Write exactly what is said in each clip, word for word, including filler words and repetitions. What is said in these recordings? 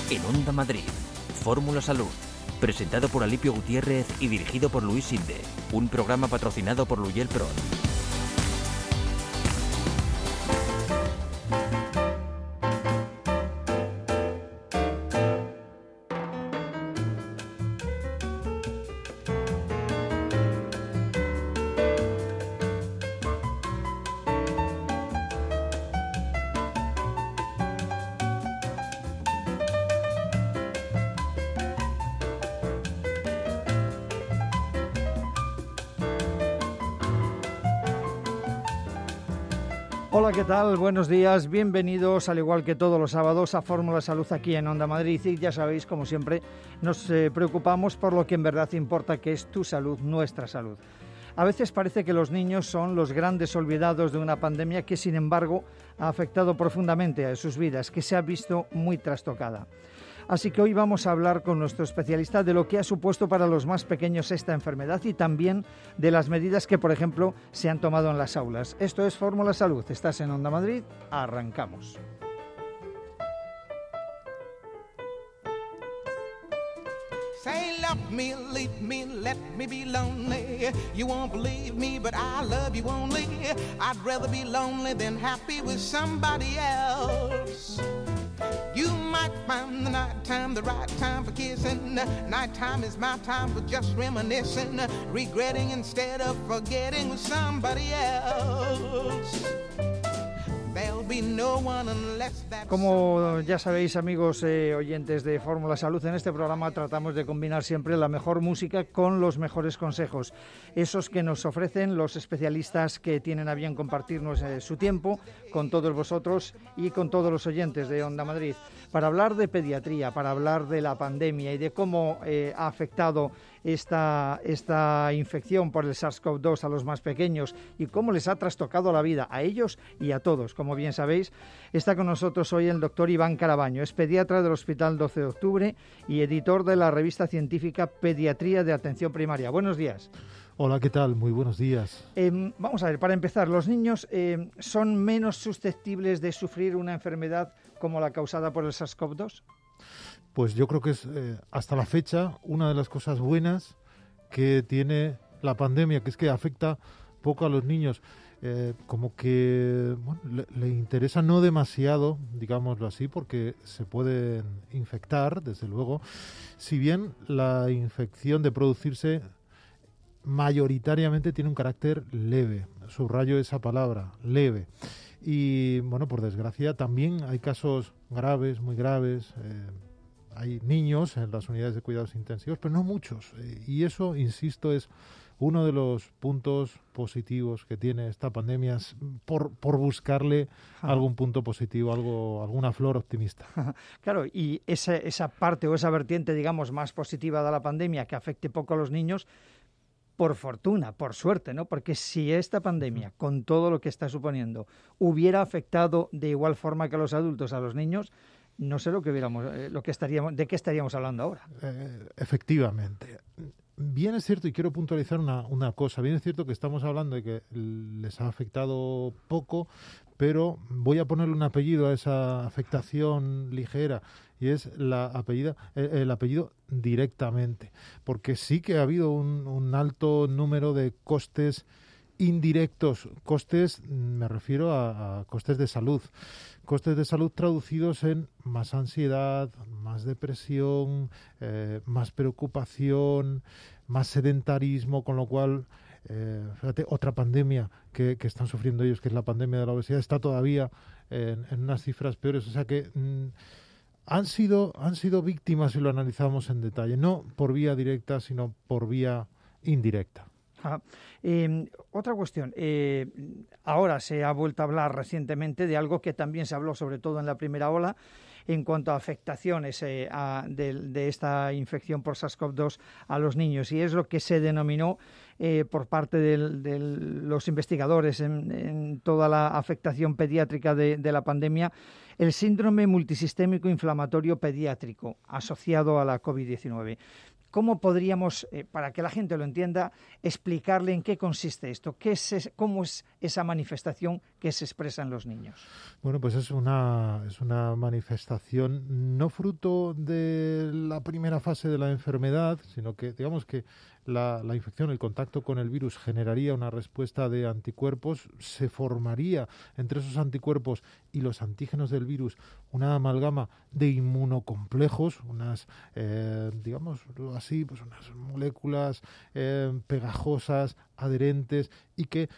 En Onda Madrid, Fórmula Salud, presentado por Alipio Gutiérrez y dirigido por Luis Sinde, un programa patrocinado por Luyel Pro. Hola, ¿qué tal? Buenos días, bienvenidos, al igual que todos los sábados, a Fórmula Salud aquí en Onda Madrid. Y ya sabéis, como siempre, nos eh, preocupamos por lo que en verdad importa, que es tu salud, nuestra salud. A veces parece que los niños son los grandes olvidados de una pandemia que, sin embargo, ha afectado profundamente a sus vidas, que se ha visto muy trastocada. Así que hoy vamos a hablar con nuestro especialista de lo que ha supuesto para los más pequeños esta enfermedad y también de las medidas que, por ejemplo, se han tomado en las aulas. Esto es Fórmula Salud. Estás en Onda Madrid. Arrancamos. Say love me, leave me, let me be lonely. You won't believe me, but I love you only. I'd rather be lonely than happy with somebody else. You might find the night time the right time for kissing. Night time is my time for just reminiscing, regretting instead of forgetting with somebody else. Como ya sabéis, amigos eh, oyentes de Fórmula Salud, en este programa tratamos de combinar siempre la mejor música con los mejores consejos, esos que nos ofrecen los especialistas que tienen a bien compartirnos eh, su tiempo con todos vosotros y con todos los oyentes de Onda Madrid, para hablar de pediatría, para hablar de la pandemia y de cómo eh, ha afectado esta, esta infección por el SARS CoV dos a los más pequeños y cómo les ha trastocado la vida a ellos y a todos. Como bien sabéis, está con nosotros hoy el doctor Iván Carabaño, es pediatra del Hospital doce de octubre y editor de la revista científica Pediatría de Atención Primaria. Buenos días. Hola, ¿qué tal? Muy buenos días. Eh, vamos a ver, para empezar, ¿los niños eh, son menos susceptibles de sufrir una enfermedad como la causada por el SARS CoV dos? Pues yo creo que es eh, hasta la fecha una de las cosas buenas que tiene la pandemia, que es que afecta poco a los niños. Eh, como que bueno, le, le interesa no demasiado, digámoslo así, porque se pueden infectar, desde luego, si bien la infección de producirse mayoritariamente tiene un carácter leve, subrayo esa palabra, leve. Y bueno, por desgracia también hay casos graves, muy graves, eh, hay niños en las unidades de cuidados intensivos, pero no muchos, eh, y eso, insisto, es uno de los puntos positivos que tiene esta pandemia, es por, por buscarle Ajá. algún punto positivo, algo, alguna flor optimista. Claro, y esa, esa parte o esa vertiente, digamos, más positiva de la pandemia, que afecte poco a los niños, por fortuna, por suerte, ¿no? Porque si esta pandemia, con todo lo que está suponiendo, hubiera afectado de igual forma que a los adultos, a los niños, no sé lo que hubiéramos, eh, lo que estaríamos, de qué estaríamos hablando ahora. Eh, efectivamente. Bien es cierto, y quiero puntualizar una, una cosa, bien es cierto que estamos hablando de que les ha afectado poco, pero voy a ponerle un apellido a esa afectación ligera, y es la apellida, el, el apellido directamente, porque sí que ha habido un, un alto número de costes indirectos, costes, me refiero a, a costes de salud, costes de salud traducidos en más ansiedad, más depresión, eh, más preocupación, más sedentarismo, con lo cual, eh, fíjate, otra pandemia que, que están sufriendo ellos, que es la pandemia de la obesidad, está todavía en, en unas cifras peores, o sea que mm, han sido, han sido víctimas, si lo analizamos en detalle, no por vía directa, sino por vía indirecta. Ah, eh, otra cuestión, eh, ahora se ha vuelto a hablar recientemente de algo que también se habló sobre todo en la primera ola en cuanto a afectaciones eh, a, de, de esta infección por SARS CoV dos a los niños, y es lo que se denominó eh, por parte de, de los investigadores en, en toda la afectación pediátrica de, de la pandemia, el síndrome multisistémico inflamatorio pediátrico asociado a la COVID diecinueve. ¿cómo podríamos, eh, para que la gente lo entienda, explicarle en qué consiste esto? ¿Qué es es, ¿Cómo es esa manifestación que se expresa en los niños? Bueno, pues es una, es una manifestación no fruto de la primera fase de la enfermedad, sino que, digamos que la, la infección, el contacto con el virus generaría una respuesta de anticuerpos, se formaría entre esos anticuerpos y los antígenos del virus una amalgama de inmunocomplejos, unas, eh, digamos así, pues unas moléculas eh, pegajosas, adherentes y que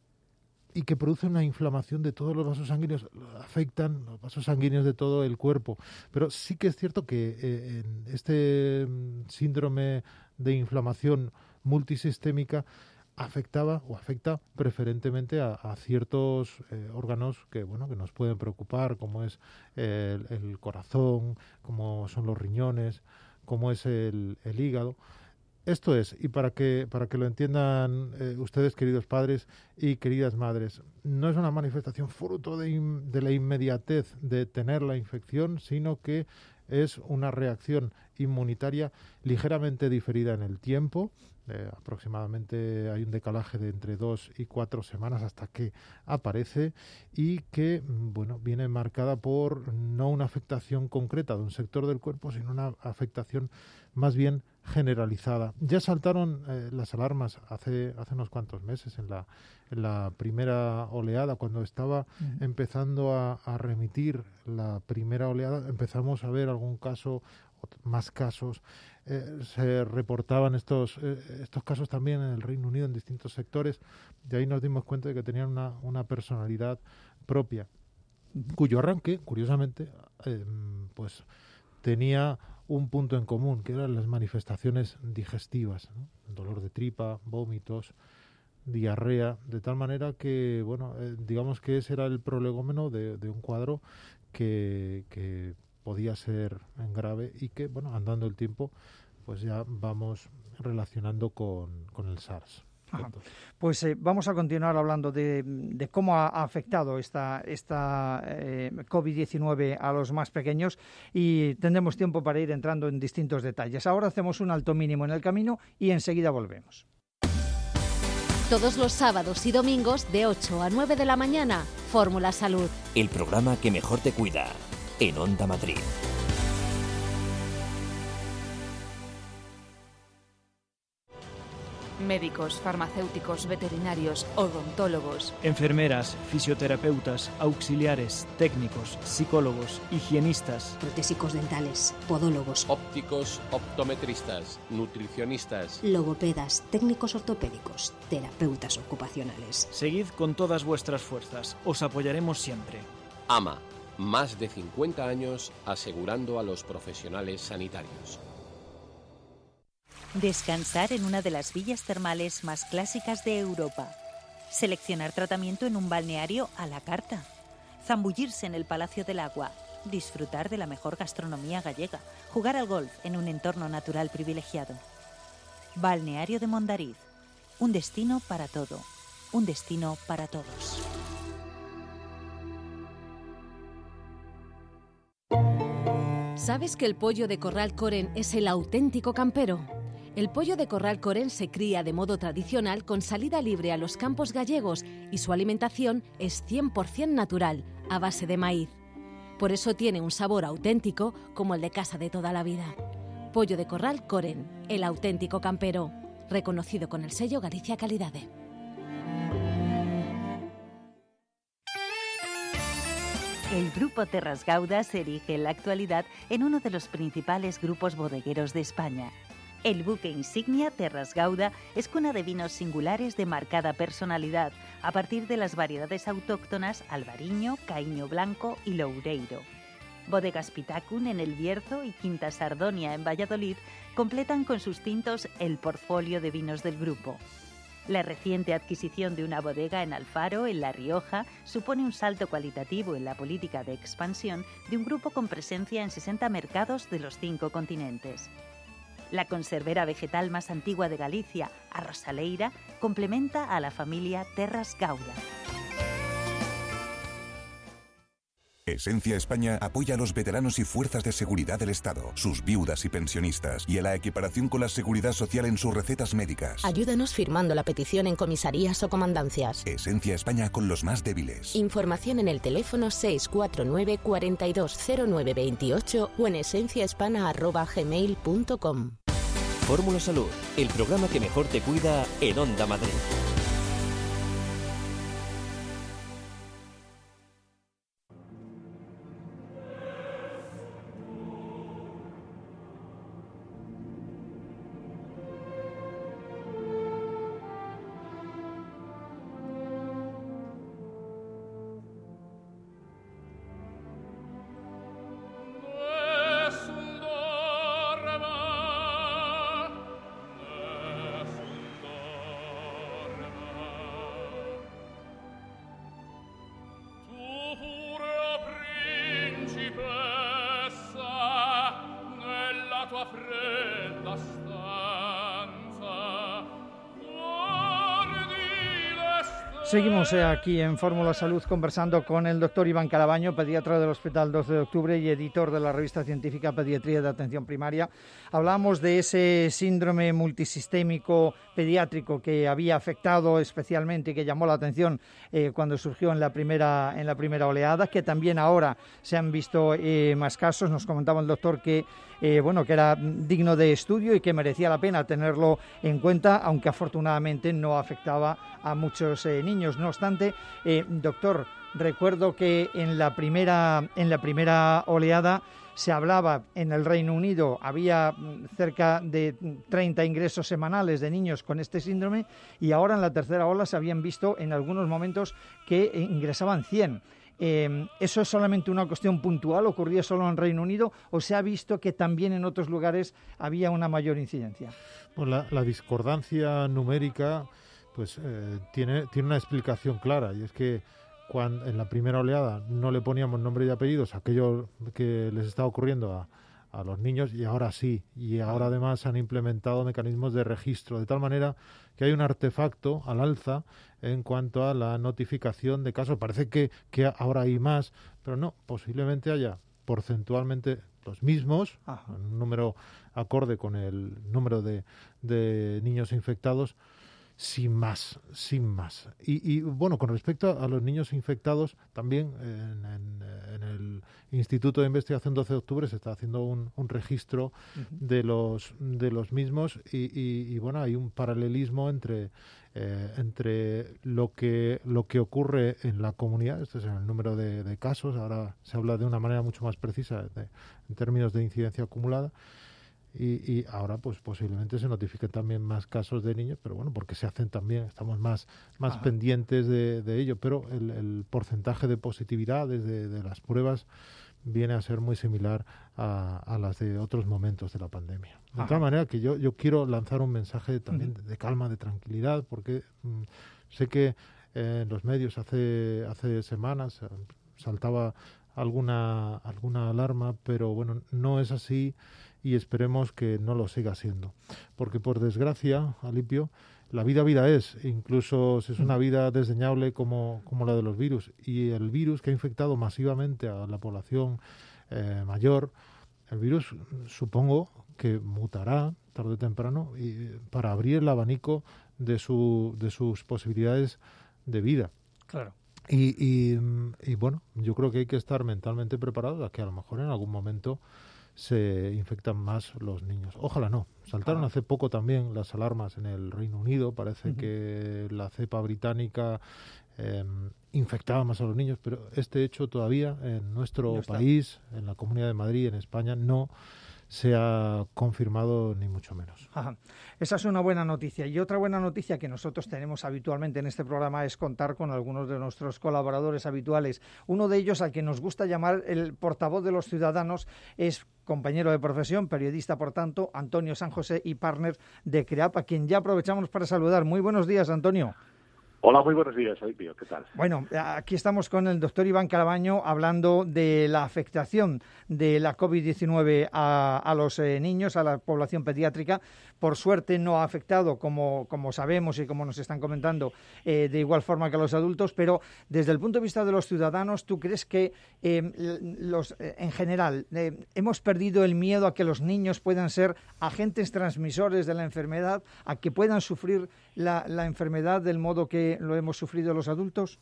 y que producen una inflamación de todos los vasos sanguíneos, afectan los vasos sanguíneos de todo el cuerpo. Pero sí que es cierto que eh, en este síndrome de inflamación multisistémica afectaba o afecta preferentemente a, a ciertos eh, órganos que bueno que nos pueden preocupar, como es el, el corazón, como son los riñones, como es el, el hígado. Esto es, y para que para que lo entiendan eh, ustedes, queridos padres y queridas madres, no es una manifestación fruto de, in, de la inmediatez de tener la infección, sino que es una reacción inmunitaria ligeramente diferida en el tiempo. Eh, aproximadamente hay un decalaje de entre dos y cuatro semanas hasta que aparece y que, bueno, viene marcada por no una afectación concreta de un sector del cuerpo, sino una afectación más bien generalizada. Ya saltaron eh, las alarmas hace hace unos cuantos meses en la en la primera oleada, cuando estaba uh-huh. empezando a, a remitir la primera oleada, empezamos a ver algún caso, más casos. Eh, se reportaban estos eh, estos casos también en el Reino Unido en distintos sectores. De ahí nos dimos cuenta de que tenían una, una personalidad propia, cuyo arranque, curiosamente, eh, pues tenía un punto en común, que eran las manifestaciones digestivas, ¿no? Dolor de tripa, vómitos, diarrea, de tal manera que, bueno, eh, digamos que ese era el prolegómeno de, de un cuadro que, que podía ser grave y que, bueno, andando el tiempo, pues ya vamos relacionando con, con el SARS. Ajá. Pues eh, vamos a continuar hablando de, de cómo ha afectado esta, esta eh, COVID diecinueve a los más pequeños y tendremos tiempo para ir entrando en distintos detalles. Ahora hacemos un alto mínimo en el camino y enseguida volvemos. Todos los sábados y domingos de ocho a nueve de la mañana, Fórmula Salud. El programa que mejor te cuida, en Onda Madrid. Médicos, farmacéuticos, veterinarios, odontólogos, enfermeras, fisioterapeutas, auxiliares, técnicos, psicólogos, higienistas, protésicos dentales, podólogos, ópticos, optometristas, nutricionistas, logopedas, técnicos ortopédicos, terapeutas ocupacionales. Seguid con todas vuestras fuerzas, os apoyaremos siempre. AMA, más de cincuenta años asegurando a los profesionales sanitarios. Descansar en una de las villas termales más clásicas de Europa. Seleccionar tratamiento en un balneario a la carta. Zambullirse en el Palacio del Agua. Disfrutar de la mejor gastronomía gallega. Jugar al golf en un entorno natural privilegiado. Balneario de Mondariz. Un destino para todo. Un destino para todos. ¿Sabes que el pollo de Corral Coren es el auténtico campero? El pollo de Corral Coren se cría de modo tradicional con salida libre a los campos gallegos y su alimentación es cien por ciento natural, a base de maíz. Por eso tiene un sabor auténtico como el de casa de toda la vida. Pollo de Corral Coren, el auténtico campero, reconocido con el sello Galicia Calidade. El Grupo Terras Gauda se erige en la actualidad en uno de los principales grupos bodegueros de España. El buque insignia Terras Gauda es cuna de vinos singulares de marcada personalidad, a partir de las variedades autóctonas Albariño, Caíño Blanco y Loureiro. Bodegas Pitacun en El Bierzo y Quinta Sardonia en Valladolid completan con sus tintos el portfolio de vinos del grupo. La reciente adquisición de una bodega en Alfaro, en La Rioja, supone un salto cualitativo en la política de expansión de un grupo con presencia en sesenta mercados de los cinco continentes. La conservera vegetal más antigua de Galicia, a Rosaleira, complementa a la familia Terras Gauda. Esencia España apoya a los veteranos y fuerzas de seguridad del Estado, sus viudas y pensionistas, y a la equiparación con la seguridad social en sus recetas médicas. Ayúdanos firmando la petición en comisarías o comandancias. Esencia España con los más débiles. Información en el teléfono seis cuatro nueve, cuarenta y dos, cero nueve veintiocho o en esenciahispana arroba gmail punto com. Fórmula Salud, el programa que mejor te cuida en Onda Madrid. Seguimos aquí en Fórmula Salud conversando con el doctor Iván Carabaño, pediatra del Hospital doce de octubre y editor de la revista científica Pediatría de Atención Primaria. Hablamos de ese síndrome multisistémico pediátrico que había afectado especialmente y que llamó la atención eh, cuando surgió en la primera en la primera oleada, que también ahora se han visto eh, más casos. Nos comentaba el doctor que eh, bueno que era digno de estudio y que merecía la pena tenerlo en cuenta, aunque afortunadamente no afectaba a muchos eh, niños. No obstante, eh, doctor, recuerdo que en la primera en la primera oleada se hablaba en el Reino Unido, había cerca de treinta ingresos semanales de niños con este síndrome, y ahora en la tercera ola se habían visto en algunos momentos que ingresaban cien. Eh, ¿Eso es solamente una cuestión puntual? ¿Ocurría solo en Reino Unido o se ha visto que también en otros lugares había una mayor incidencia? Bueno, la, la discordancia numérica pues eh, tiene, tiene una explicación clara, y es que cuando en la primera oleada no le poníamos nombre y apellidos a aquello que les está ocurriendo a, a los niños, y ahora sí, y ahora además se han implementado mecanismos de registro, de tal manera que hay un artefacto al alza en cuanto a la notificación de casos. Parece que, que ahora hay más, pero no, posiblemente haya porcentualmente los mismos, Ajá. un número acorde con el número de, de niños infectados, sin más, sin más. Y, y bueno, con respecto a los niños infectados, también en, en, en el Instituto de Investigación doce de octubre se está haciendo un, un registro uh-huh. de los de los mismos y, y, y bueno, hay un paralelismo entre eh, entre lo que lo que ocurre en la comunidad, este es el número de, de casos, ahora se habla de una manera mucho más precisa de, en términos de incidencia acumulada. Y, y ahora pues posiblemente se notifiquen también más casos de niños, pero bueno, porque se hacen también, estamos más, más pendientes de, de ello, pero el, el porcentaje de positividad desde de las pruebas viene a ser muy similar a, a las de otros momentos de la pandemia. De Ajá. tal manera que yo, yo quiero lanzar un mensaje también de, de calma, de tranquilidad, porque mmm, sé que eh, en los medios hace, hace semanas eh, saltaba alguna, alguna alarma, pero bueno, no es así. Y esperemos que no lo siga siendo. Porque, por desgracia, Alipio, la vida vida es, incluso si es una vida desdeñable como, como la de los virus. Y el virus que ha infectado masivamente a la población eh, mayor, el virus supongo que mutará tarde o temprano y, para abrir el abanico de, su, de sus posibilidades de vida. Claro. Y, y, y bueno, yo creo que hay que estar mentalmente preparados a que a lo mejor en algún momento se infectan más los niños. Ojalá no. Saltaron ah. hace poco también las alarmas en el Reino Unido. Parece uh-huh. que la cepa británica eh, infectaba más a los niños, pero este hecho todavía en nuestro no país, en la Comunidad de Madrid, en España, no se ha confirmado ni mucho menos. Ajá. Esa es una buena noticia. Y otra buena noticia que nosotros tenemos habitualmente en este programa es contar con algunos de nuestros colaboradores habituales. Uno de ellos, al que nos gusta llamar el portavoz de los ciudadanos, es compañero de profesión, periodista, por tanto, Antonio San José y partner de CREAP, a quien ya aprovechamos para saludar. Muy buenos días, Antonio. Hola, muy buenos días, Alipio, ¿qué tal? Bueno, aquí estamos con el doctor Iván Calabaño hablando de la afectación de la COVID diecinueve a, a los eh, niños, a la población pediátrica. Por suerte no ha afectado, como, como sabemos y como nos están comentando, eh, de igual forma que a los adultos, pero desde el punto de vista de los ciudadanos, ¿tú crees que eh, los, eh, en general eh, hemos perdido el miedo a que los niños puedan ser agentes transmisores de la enfermedad, a que puedan sufrir la, la enfermedad del modo que lo hemos sufrido los adultos?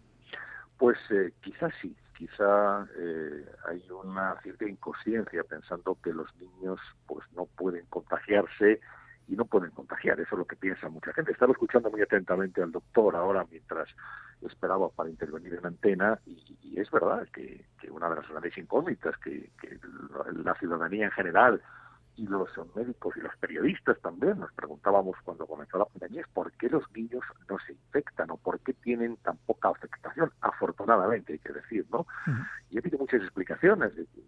Pues eh, quizás sí, quizá eh, hay una cierta inconsciencia pensando que los niños pues no pueden contagiarse y no pueden contagiar, eso es lo que piensa mucha gente. Estaba escuchando muy atentamente al doctor ahora mientras esperaba para intervenir en antena y, y es verdad que, que una de las grandes incógnitas que, que la ciudadanía en general y los médicos y los periodistas también nos preguntábamos cuando comenzó la pandemia es por qué los niños no se infectan o por qué tienen tan poca afectación, afortunadamente hay que decir, ¿no? Uh-huh. Y ha habido muchas explicaciones,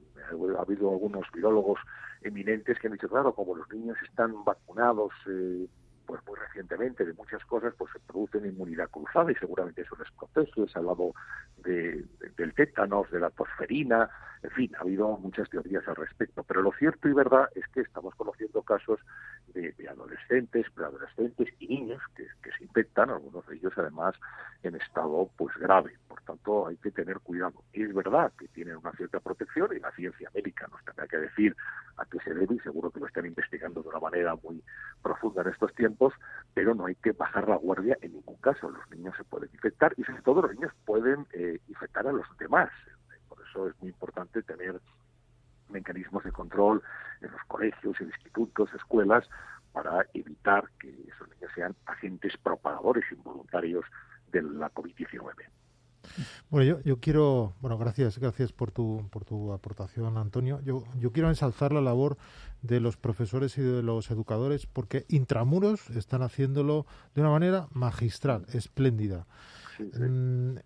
ha habido algunos virólogos eminentes que han dicho, claro, como los niños están vacunados eh, pues muy recientemente de muchas cosas, pues se produce una inmunidad cruzada y seguramente eso les protege. Se ha hablado de, de, del tétanos, de la tosferina, en fin, ha habido muchas teorías al respecto. Pero lo cierto y verdad es que estamos conociendo casos de, de adolescentes, preadolescentes y niños que, que se infectan, algunos de ellos además en estado pues grave. Por tanto, hay que tener cuidado. Y es verdad que tienen una cierta protección y la ciencia médica nos tendrá que decir a qué se debe y seguro que lo están investigando de una manera muy profunda en estos tiempos, pero no hay que bajar la guardia en ningún caso. Los niños se pueden infectar y sobre todo los niños pueden eh, infectar a los demás. Por eso es muy importante tener mecanismos de control en los colegios, en institutos, escuelas, para evitar que esos niños sean agentes propagadores involuntarios de la COVID diecinueve. Bueno, yo, yo quiero, bueno, gracias, gracias por tu por tu aportación, Antonio. Yo yo quiero ensalzar la labor de los profesores y de los educadores porque intramuros están haciéndolo de una manera magistral, espléndida. Sí, sí. Mm,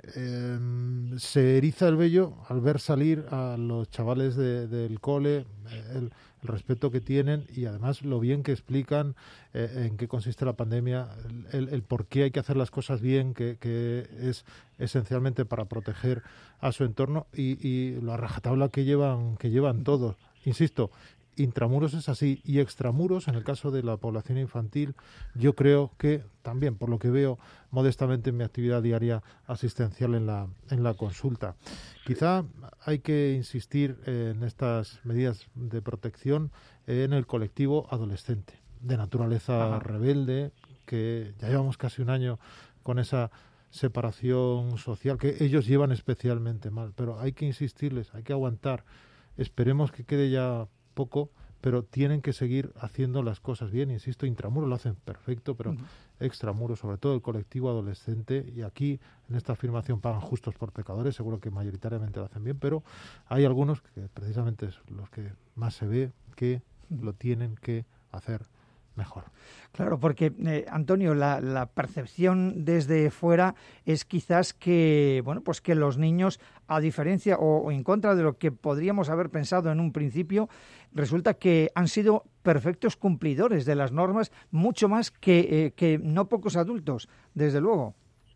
eh, se eriza el vello al ver salir a los chavales de, del cole, el, el respeto que tienen y además lo bien que explican eh, en qué consiste la pandemia, el, el por qué hay que hacer las cosas bien, que, que es esencialmente para proteger a su entorno y, y la rajatabla que llevan, que llevan todos. Insisto, intramuros es así y extramuros, en el caso de la población infantil, yo creo que también, por lo que veo modestamente en mi actividad diaria asistencial en la, en la consulta. Quizá hay que insistir en estas medidas de protección en el colectivo adolescente, de naturaleza Ajá. rebelde, que ya llevamos casi un año con esa separación social que ellos llevan especialmente mal, pero hay que insistirles, hay que aguantar. Esperemos que quede ya poco, pero tienen que seguir haciendo las cosas bien. Insisto, intramuros lo hacen perfecto, pero uh-huh. extramuros, sobre todo el colectivo adolescente, y aquí en esta afirmación pagan justos por pecadores, seguro que mayoritariamente lo hacen bien, pero hay algunos que precisamente es los que más se ve que lo tienen que hacer mejor. Claro, porque, eh, Antonio, la, la percepción desde fuera es quizás que, bueno, pues que los niños, a diferencia o, o en contra de lo que podríamos haber pensado en un principio, resulta que han sido perfectos cumplidores de las normas, mucho más que, eh, que no pocos adultos, desde luego.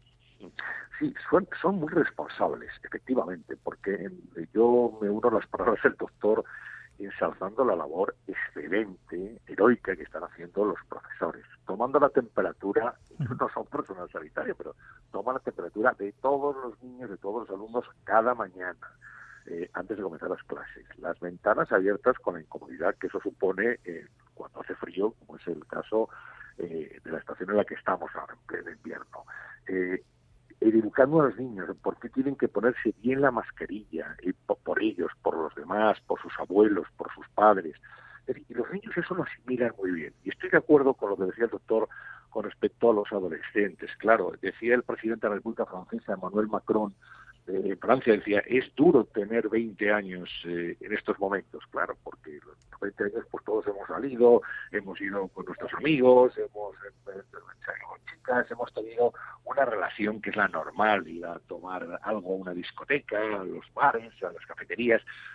Sí, son, son muy responsables, efectivamente, porque yo me uno a las palabras del doctor ensalzando la labor excelente, heroica que están haciendo los profesores, tomando la temperatura, no son personal sanitario, pero toman la temperatura de todos los niños, de todos los alumnos cada mañana, eh, antes de comenzar las clases. Las ventanas abiertas con la incomodidad que eso supone eh, cuando hace frío, como es el caso eh, de la estación en la que estamos ahora, en pleno invierno. Eh, educando a los niños por qué tienen que ponerse bien la mascarilla, y por, por ellos, por los demás, por sus abuelos, por sus padres. Y los niños eso lo asimilan muy bien. Y estoy de acuerdo con lo que decía el doctor con respecto a los adolescentes. Claro, decía el presidente de la República Francesa, Emmanuel Macron, en Francia, decía, es duro tener veinte años eh, en estos momentos, claro, porque los veinte años pues todos hemos salido, hemos ido con nuestros amigos, hemos salido con chicas, hemos tenido una relación que es la normal, ir a tomar algo a una discoteca, a los bares, a las cafeterías,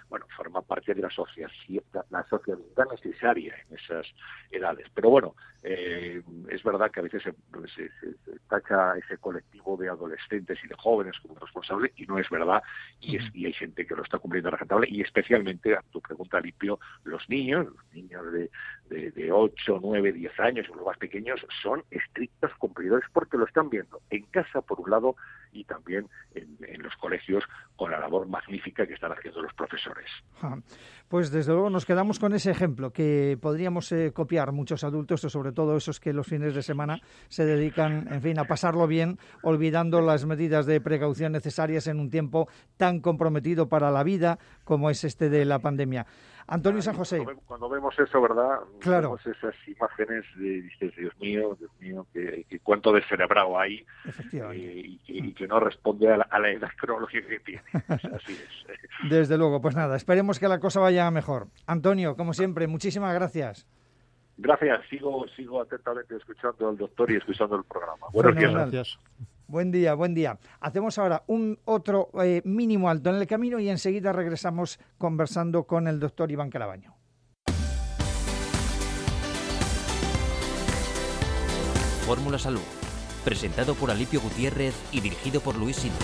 bueno, forma parte de la socialización, la sociabilidad necesaria en esas edades. Pero bueno, eh, es verdad que a veces se, se, se tacha ese colectivo de adolescentes y de jóvenes como responsable, y no es verdad, y, es, y hay gente que lo está cumpliendo rajatabla, y especialmente, a tu pregunta, Alipio, los niños, los niños de, de, de ocho, nueve, diez años, o los más pequeños, son estrictos cumplidores porque lo están viendo en casa, por un lado, y también en, en los colegios, con la labor magnífica que están haciendo los profesores. Pues desde luego nos quedamos con ese ejemplo que podríamos eh, copiar muchos adultos, sobre todo esos que los fines de semana se dedican, en fin, a pasarlo bien, olvidando las medidas de precaución necesarias en un tiempo tan comprometido para la vida como es este de la pandemia. Antonio San José. Cuando, cuando vemos eso, ¿verdad? Claro. Vemos esas imágenes de, dices, Dios mío, Dios mío, que, que cuánto descerebrado hay, eh, y, que, y que no responde a la, a la edad cronológica que tiene. Así es. Desde luego, pues nada, esperemos que la cosa vaya mejor. Antonio, como siempre, muchísimas gracias. Gracias, sigo sigo atentamente escuchando al doctor y escuchando el programa. Buenos días. Gracias. Buen día, buen día. Hacemos ahora un otro eh, mínimo alto en el camino y enseguida regresamos conversando con el doctor Iván Carabaño. Fórmula Salud, presentado por Alipio Gutiérrez y dirigido por Luis Sinde.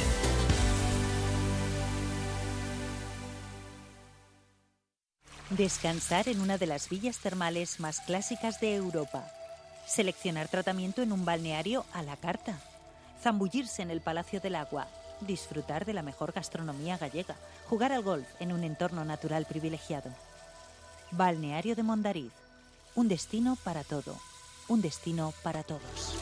Descansar en una de las villas termales más clásicas de Europa. Seleccionar tratamiento en un balneario a la carta. Zambullirse en el Palacio del Agua. Disfrutar de la mejor gastronomía gallega. Jugar al golf en un entorno natural privilegiado. Balneario de Mondariz. Un destino para todo. Un destino para todos.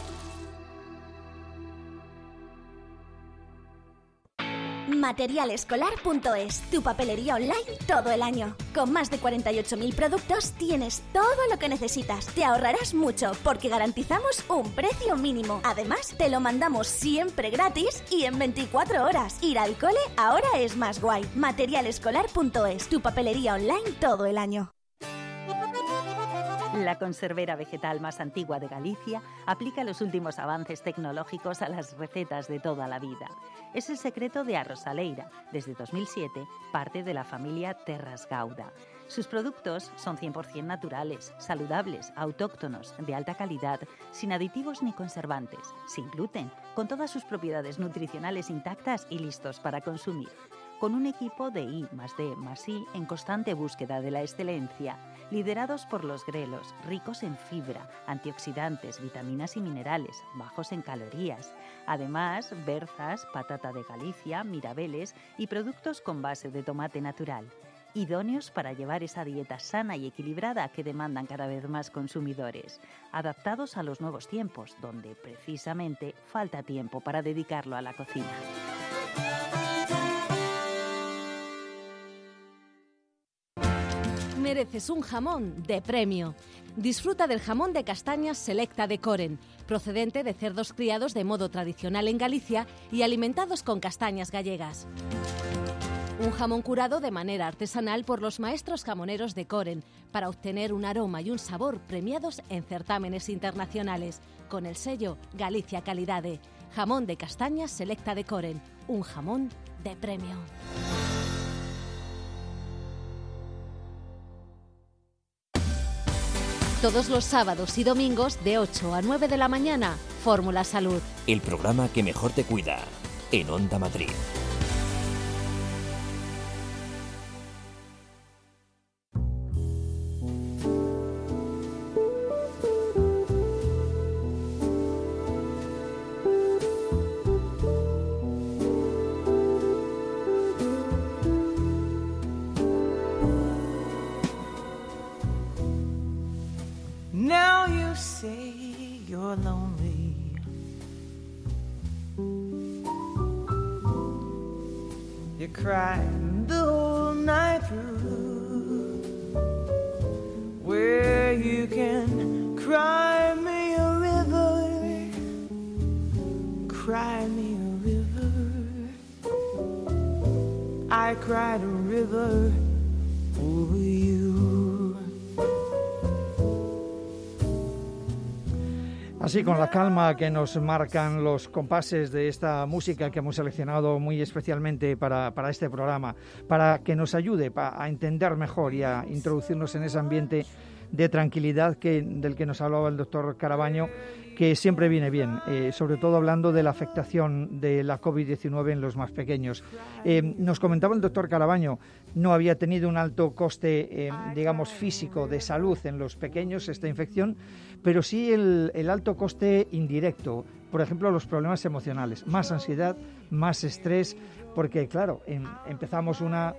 materialescolar punto es, tu papelería online todo el año. Con más de cuarenta y ocho mil productos tienes todo lo que necesitas. Te ahorrarás mucho porque garantizamos un precio mínimo. Además, te lo mandamos siempre gratis y en veinticuatro horas. Ir al cole ahora es más guay. materialescolar punto es, tu papelería online todo el año. La conservera vegetal más antigua de Galicia aplica los últimos avances tecnológicos a las recetas de toda la vida. Es el secreto de Arrosaleira, desde dos mil siete, parte de la familia Terras Gauda. Sus productos son cien por ciento naturales, saludables, autóctonos, de alta calidad, sin aditivos ni conservantes, sin gluten, con todas sus propiedades nutricionales intactas y listos para consumir. Con un equipo de I más D más I en constante búsqueda de la excelencia, liderados por los grelos, ricos en fibra, antioxidantes, vitaminas y minerales, bajos en calorías. Además, berzas, patata de Galicia, mirabeles y productos con base de tomate natural. Idóneos para llevar esa dieta sana y equilibrada que demandan cada vez más consumidores. Adaptados a los nuevos tiempos, donde precisamente falta tiempo para dedicarlo a la cocina. Mereces un jamón de premio. Disfruta del jamón de castañas Selecta de Coren, procedente de cerdos criados de modo tradicional en Galicia y alimentados con castañas gallegas. Un jamón curado de manera artesanal por los maestros jamoneros de Coren para obtener un aroma y un sabor premiados en certámenes internacionales con el sello Galicia Calidade. Jamón de castañas Selecta de Coren, un jamón de premio. Todos los sábados y domingos de ocho a nueve de la mañana, Fórmula Salud. El programa que mejor te cuida, en Onda Madrid. Now you say you're lonely. You cried the whole night through. Where you can cry me a river, cry me a river. I cried a river over you. Así, con la calma que nos marcan los compases de esta música que hemos seleccionado muy especialmente para, para este programa, para que nos ayude a entender mejor y a introducirnos en ese ambiente de tranquilidad que, del que nos hablaba el doctor Carabaño, que siempre viene bien, eh, sobre todo hablando de la afectación de la COVID diecinueve en los más pequeños. Eh, nos comentaba el doctor Carabaño, no había tenido un alto coste, eh, digamos, físico de salud en los pequeños esta infección, pero sí el, el alto coste indirecto, por ejemplo, los problemas emocionales, más ansiedad, más estrés, porque claro, em, empezamos una,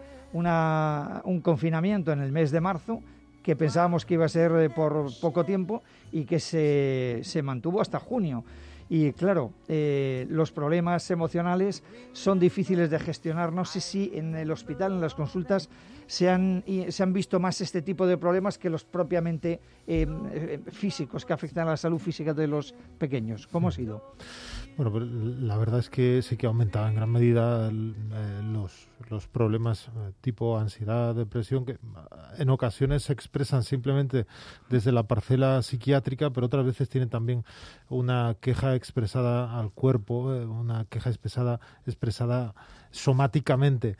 una, un confinamiento en el mes de marzo, que pensábamos que iba a ser por poco tiempo y que se, se mantuvo hasta junio. Y claro, eh, los problemas emocionales son difíciles de gestionar. No sé si en el hospital, en las consultas, se han, se han visto más este tipo de problemas que los propiamente eh, físicos, que afectan a la salud física de los pequeños. ¿Cómo ha sido? Bueno, pues la verdad es que sí que ha aumentado en gran medida el, eh, los, los problemas eh, tipo ansiedad, depresión, que en ocasiones se expresan simplemente desde la parcela psiquiátrica, pero otras veces tienen también una queja expresada al cuerpo, eh, una queja expresada, expresada somáticamente.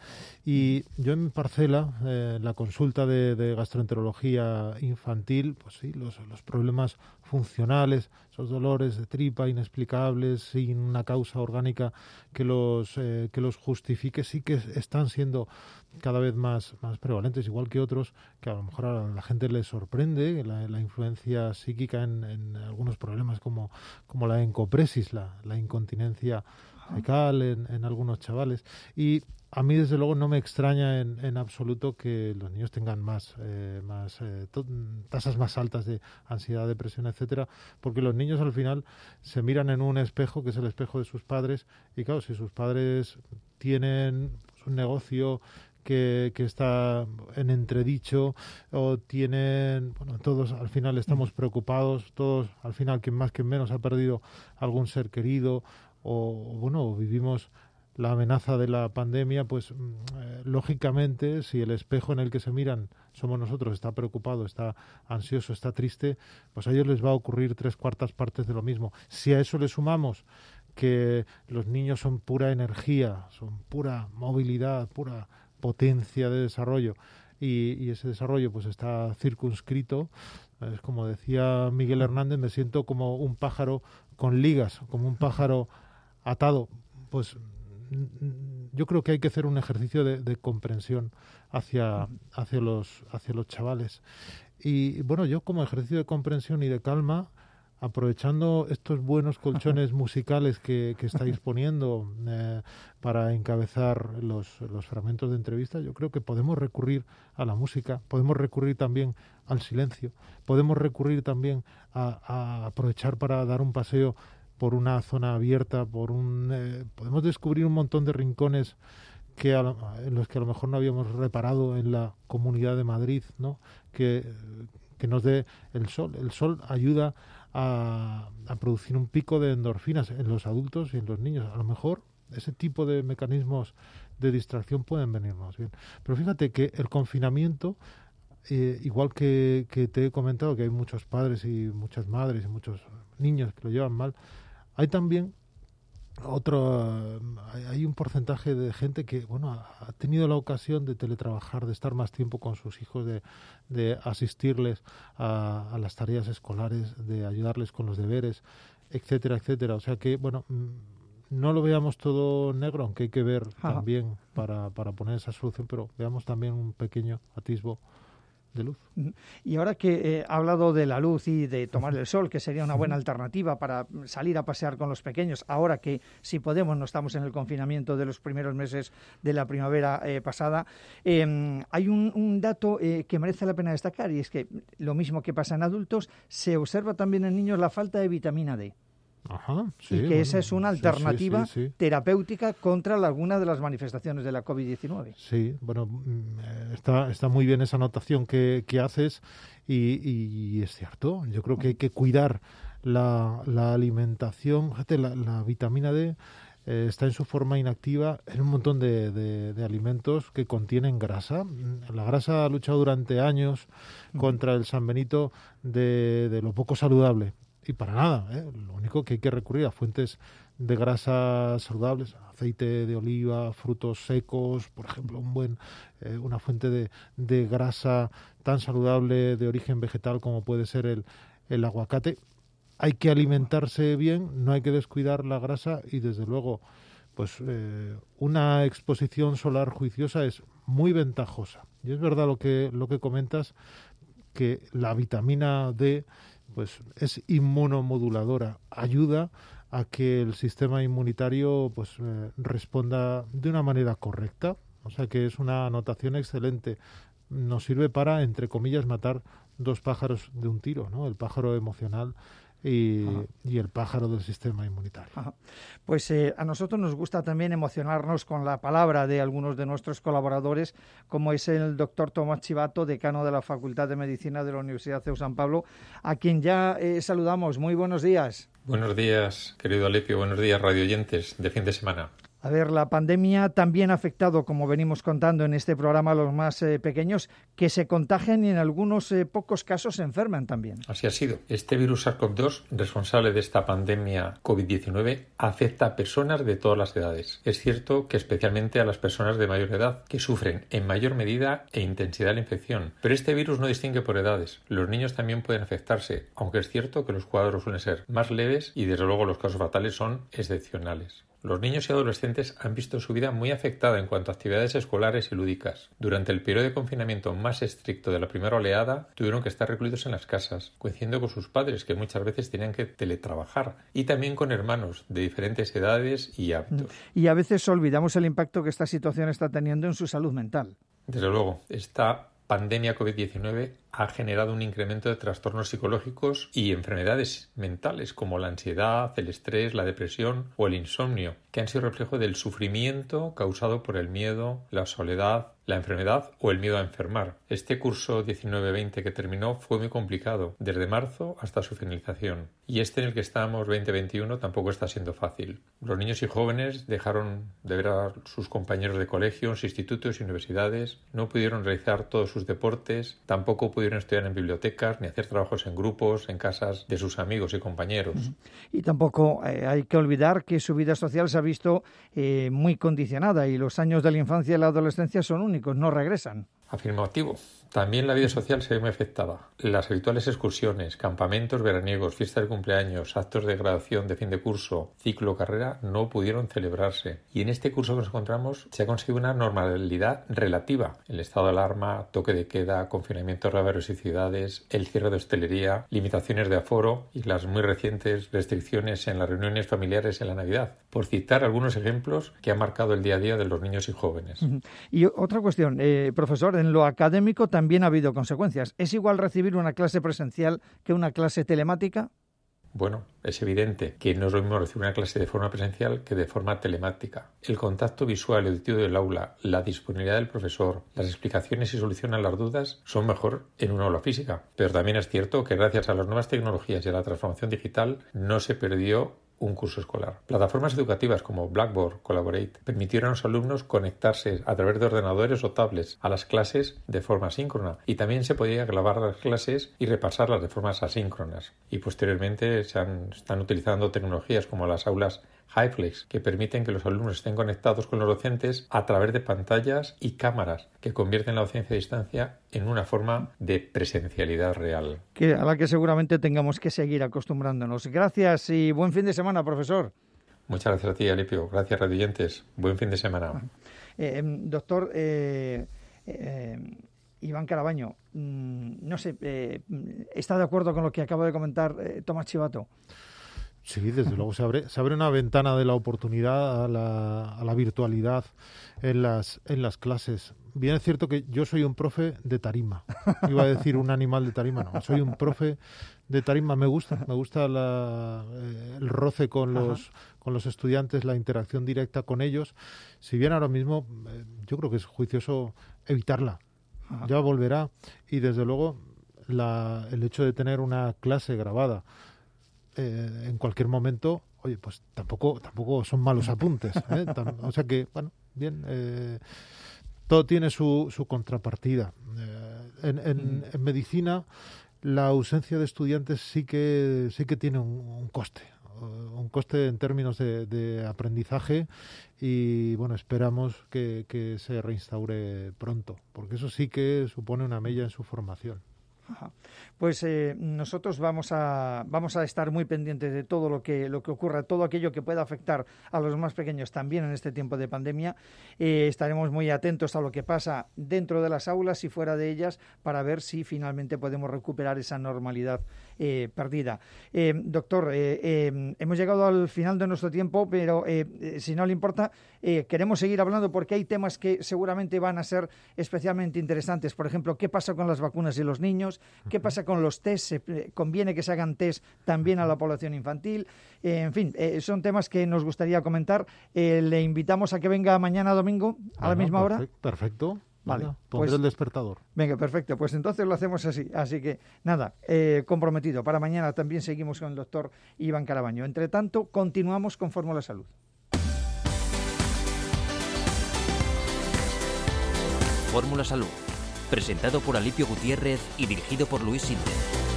Y yo en mi parcela, eh, la consulta de, de gastroenterología infantil, pues sí, los, los problemas funcionales, esos dolores de tripa inexplicables, sin una causa orgánica que los eh, que los justifique, sí que están siendo cada vez más, más prevalentes, igual que otros que a lo mejor a la gente les sorprende, la, la influencia psíquica en, en algunos problemas como, como la encopresis, la, la incontinencia fecal en, en algunos chavales. Y a mí, desde luego, no me extraña en, en absoluto que los niños tengan más, eh, más eh, to- tasas más altas de ansiedad, depresión, etcétera, porque los niños al final se miran en un espejo que es el espejo de sus padres, y claro, si sus padres tienen pues, un negocio que, que está en entredicho, o tienen, bueno, todos al final estamos preocupados, todos al final, quien más, quien menos, ha perdido algún ser querido, o bueno, vivimos la amenaza de la pandemia, pues eh, lógicamente, si el espejo en el que se miran somos nosotros, está preocupado, está ansioso, está triste, pues a ellos les va a ocurrir tres cuartas partes de lo mismo. Si a eso le sumamos que los niños son pura energía, son pura movilidad, pura potencia de desarrollo, y, y ese desarrollo pues está circunscrito, es como decía Miguel Hernández, me siento como un pájaro con ligas, como un pájaro atado. Pues yo creo que hay que hacer un ejercicio de, de comprensión hacia, hacia los hacia los chavales. Y bueno, yo como ejercicio de comprensión y de calma, aprovechando estos buenos colchones musicales que, que estáis poniendo eh, para encabezar los, los fragmentos de entrevista, yo creo que podemos recurrir a la música, podemos recurrir también al silencio, podemos recurrir también a, a aprovechar para dar un paseo por una zona abierta, por un eh, podemos descubrir un montón de rincones que a lo, en los que a lo mejor no habíamos reparado en la Comunidad de Madrid, ¿no? Que, que nos dé el sol. El sol ayuda a, a producir un pico de endorfinas en los adultos y en los niños. A lo mejor ese tipo de mecanismos de distracción pueden venirnos bien. Pero fíjate que el confinamiento, eh, igual que, que te he comentado que hay muchos padres y muchas madres y muchos niños que lo llevan mal, hay también otro, hay un porcentaje de gente que, bueno, ha tenido la ocasión de teletrabajar, de estar más tiempo con sus hijos, de, de asistirles a, a las tareas escolares, de ayudarles con los deberes, etcétera, etcétera. O sea que, bueno, no lo veamos todo negro, aunque hay que ver Ajá. también para, para poner esa solución, pero veamos también un pequeño atisbo de luz. Y ahora que eh, ha hablado de la luz y de tomar el sol, que sería una buena alternativa para salir a pasear con los pequeños, ahora que si podemos no estamos en el confinamiento de los primeros meses de la primavera eh, pasada, eh, hay un, un dato eh, que merece la pena destacar, y es que lo mismo que pasa en adultos, se observa también en niños la falta de vitamina D. Ajá, sí, y que bueno, esa es una alternativa sí, sí, sí, sí. terapéutica contra alguna de las manifestaciones de la COVID diecinueve. Sí, bueno, está, está muy bien esa anotación que, que haces y, y es cierto. Yo creo que hay que cuidar la, la alimentación. Fíjate, la, la vitamina D eh, está en su forma inactiva en un montón de, de, de alimentos que contienen grasa. La grasa ha luchado durante años contra el San Benito de, de lo poco saludable. y para nada, ¿eh? Lo único que hay que recurrir a fuentes de grasa saludables, aceite de oliva, frutos secos, por ejemplo, un buen eh, una fuente de, de grasa tan saludable de origen vegetal como puede ser el, el aguacate. Hay que alimentarse bien, no hay que descuidar la grasa y desde luego pues eh, una exposición solar juiciosa es muy ventajosa. Y es verdad lo que lo que comentas, que la vitamina D pues es inmunomoduladora, ayuda a que el sistema inmunitario pues eh, responda de una manera correcta. O sea que es una anotación excelente. Nos sirve para, entre comillas, matar dos pájaros de un tiro, ¿no? El pájaro emocional y, y el pájaro del sistema inmunitario. Ajá. Pues eh, a nosotros nos gusta también emocionarnos con la palabra de algunos de nuestros colaboradores, como es el doctor Tomás Chivato, decano de la Facultad de Medicina de la Universidad C E U San Pablo, a quien ya eh, saludamos. Muy buenos días. Buenos días, querido Alepio. Buenos días, radioyentes de fin de semana. A ver, la pandemia también ha afectado, como venimos contando en este programa, a los más eh, pequeños, que se contagian y en algunos eh, pocos casos se enferman también. Así ha sido. Este virus SARS-CoV dos, responsable de esta pandemia COVID diecinueve, afecta a personas de todas las edades. Es cierto que especialmente a las personas de mayor edad, que sufren en mayor medida e intensidad la infección. Pero este virus no distingue por edades. Los niños también pueden afectarse, aunque es cierto que los cuadros suelen ser más leves y desde luego los casos fatales son excepcionales. Los niños y adolescentes han visto su vida muy afectada en cuanto a actividades escolares y lúdicas. Durante el periodo de confinamiento más estricto de la primera oleada, tuvieron que estar recluidos en las casas, coincidiendo con sus padres, que muchas veces tenían que teletrabajar, y también con hermanos de diferentes edades y hábitos. Y a veces olvidamos el impacto que esta situación está teniendo en su salud mental. Desde luego, esta pandemia COVID diecinueve ha generado un incremento de trastornos psicológicos y enfermedades mentales como la ansiedad, el estrés, la depresión o el insomnio, que han sido reflejo del sufrimiento causado por el miedo, la soledad, la enfermedad o el miedo a enfermar. Este curso diecinueve veinte que terminó fue muy complicado, desde marzo hasta su finalización. Y este en el que estamos, veinte veintiuno, tampoco está siendo fácil. Los niños y jóvenes dejaron de ver a sus compañeros de colegios, institutos y universidades, no pudieron realizar todos sus deportes, tampoco pudieron estudiar en bibliotecas ni hacer trabajos en grupos, en casas de sus amigos y compañeros. Y tampoco eh, hay que olvidar que su vida social se ha visto eh, muy condicionada y los años de la infancia y la adolescencia son únicos, no regresan. Afirmativo. También la vida social se ve muy afectada. Las habituales excursiones, campamentos veraniegos, fiestas de cumpleaños, actos de graduación de fin de curso, ciclo o carrera no pudieron celebrarse. Y en este curso que nos encontramos se ha conseguido una normalidad relativa. El estado de alarma, toque de queda, confinamiento de barrios y ciudades, el cierre de hostelería, limitaciones de aforo y las muy recientes restricciones en las reuniones familiares en la Navidad. Por citar algunos ejemplos que han marcado el día a día de los niños y jóvenes. Y otra cuestión, eh, profesor, en lo académico también También ha habido consecuencias. ¿Es igual recibir una clase presencial que una clase telemática? Bueno, es evidente que no es lo mismo recibir una clase de forma presencial que de forma telemática. El contacto visual y auditivo del aula, la disponibilidad del profesor, las explicaciones y solución a las dudas son mejor en una aula física. Pero también es cierto que gracias a las nuevas tecnologías y a la transformación digital no se perdió un curso escolar. Plataformas educativas como Blackboard, Collaborate permitieron a los alumnos conectarse a través de ordenadores o tablets a las clases de forma síncrona y también se podía grabar las clases y repasarlas de formas asíncronas. Y posteriormente se han, están utilizando tecnologías como las aulas HyFlex, que permiten que los alumnos estén conectados con los docentes a través de pantallas y cámaras, que convierten la docencia a distancia en una forma de presencialidad real. Que, a la que seguramente tengamos que seguir acostumbrándonos. Gracias y buen fin de semana, profesor. Muchas gracias a ti, Alipio. Gracias, radioyentes. Buen fin de semana. Eh, doctor eh, eh, Iván Carabaño, mmm, no sé, eh, ¿está de acuerdo con lo que acaba de comentar eh, Tomás Chivato? Sí, desde luego se abre, se abre una ventana de la oportunidad a la, a la virtualidad en las, en las clases. Bien es cierto que yo soy un profe de tarima. Iba a decir un animal de tarima, no. Soy un profe de tarima. Me gusta, me gusta la, eh, el roce con los, con los estudiantes, la interacción directa con ellos. Si bien ahora mismo eh, yo creo que es juicioso evitarla. Ajá. Ya volverá. Y desde luego la, el hecho de tener una clase grabada Eh, en cualquier momento, oye, pues tampoco tampoco son malos apuntes, ¿eh? Tam- o sea que, bueno, bien, eh, todo tiene su, su contrapartida. Eh, en, en, en medicina, la ausencia de estudiantes sí que sí que tiene un, un coste, un coste en términos de, de aprendizaje, y bueno, esperamos que, que se reinstaure pronto, porque eso sí que supone una mella en su formación. Ajá. Pues eh, nosotros vamos a vamos a estar muy pendientes de todo lo que lo que ocurra, todo aquello que pueda afectar a los más pequeños también en este tiempo de pandemia. Eh, estaremos muy atentos a lo que pasa dentro de las aulas y fuera de ellas para ver si finalmente podemos recuperar esa normalidad eh, perdida. Eh, doctor, eh, eh, hemos llegado al final de nuestro tiempo, pero eh, eh, si no le importa, eh, queremos seguir hablando porque hay temas que seguramente van a ser especialmente interesantes. Por ejemplo, ¿qué pasa con las vacunas y los niños? ¿Qué pasa con los test? ¿Se conviene que se hagan test también a la población infantil? Eh, en fin, eh, son temas que nos gustaría comentar. Eh, le invitamos a que venga mañana domingo a la misma hora. Perfecto. Vale, venga, pondré pues, el despertador. Venga, perfecto. Pues entonces lo hacemos así. Así que, nada, eh, comprometido. Para mañana también seguimos con el doctor Iván Carabaño. Entre tanto, continuamos con Fórmula Salud. Fórmula Salud, presentado por Alipio Gutiérrez y dirigido por Luis Sinde.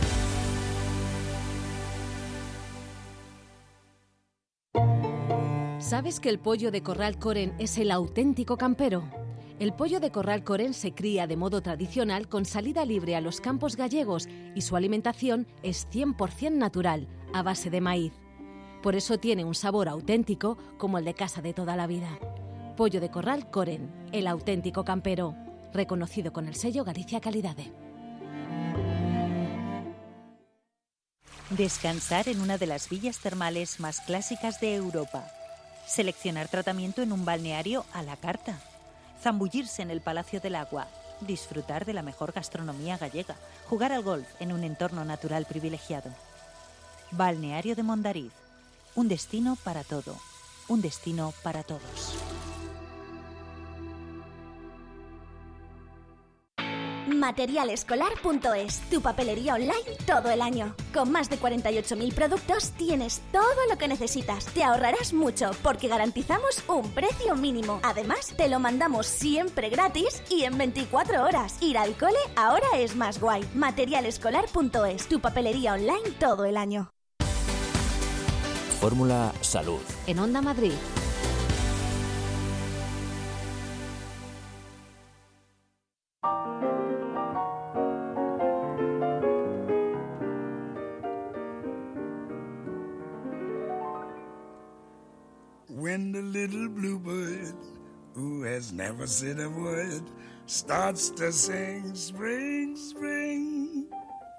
¿Sabes que el pollo de Corral Coren es el auténtico campero? El pollo de Corral Coren se cría de modo tradicional con salida libre a los campos gallegos y su alimentación es cien por ciento natural, a base de maíz. Por eso tiene un sabor auténtico como el de casa de toda la vida. Pollo de Corral Coren, el auténtico campero. Reconocido con el sello Galicia Calidade. Descansar en una de las villas termales más clásicas de Europa. Seleccionar tratamiento en un balneario a la carta. Zambullirse en el Palacio del Agua. Disfrutar de la mejor gastronomía gallega. Jugar al golf en un entorno natural privilegiado. Balneario de Mondariz. Un destino para todo. Un destino para todos. material escolar punto es, tu papelería online todo el año. Con más de cuarenta y ocho mil productos tienes todo lo que necesitas. Te ahorrarás mucho porque garantizamos un precio mínimo. Además, te lo mandamos siempre gratis y en veinticuatro horas. Ir al cole ahora es más guay. material escolar punto es, tu papelería online todo el año. Fórmula Salud. En Onda Madrid. When the little bluebird, who has never said a word, starts to sing spring, spring.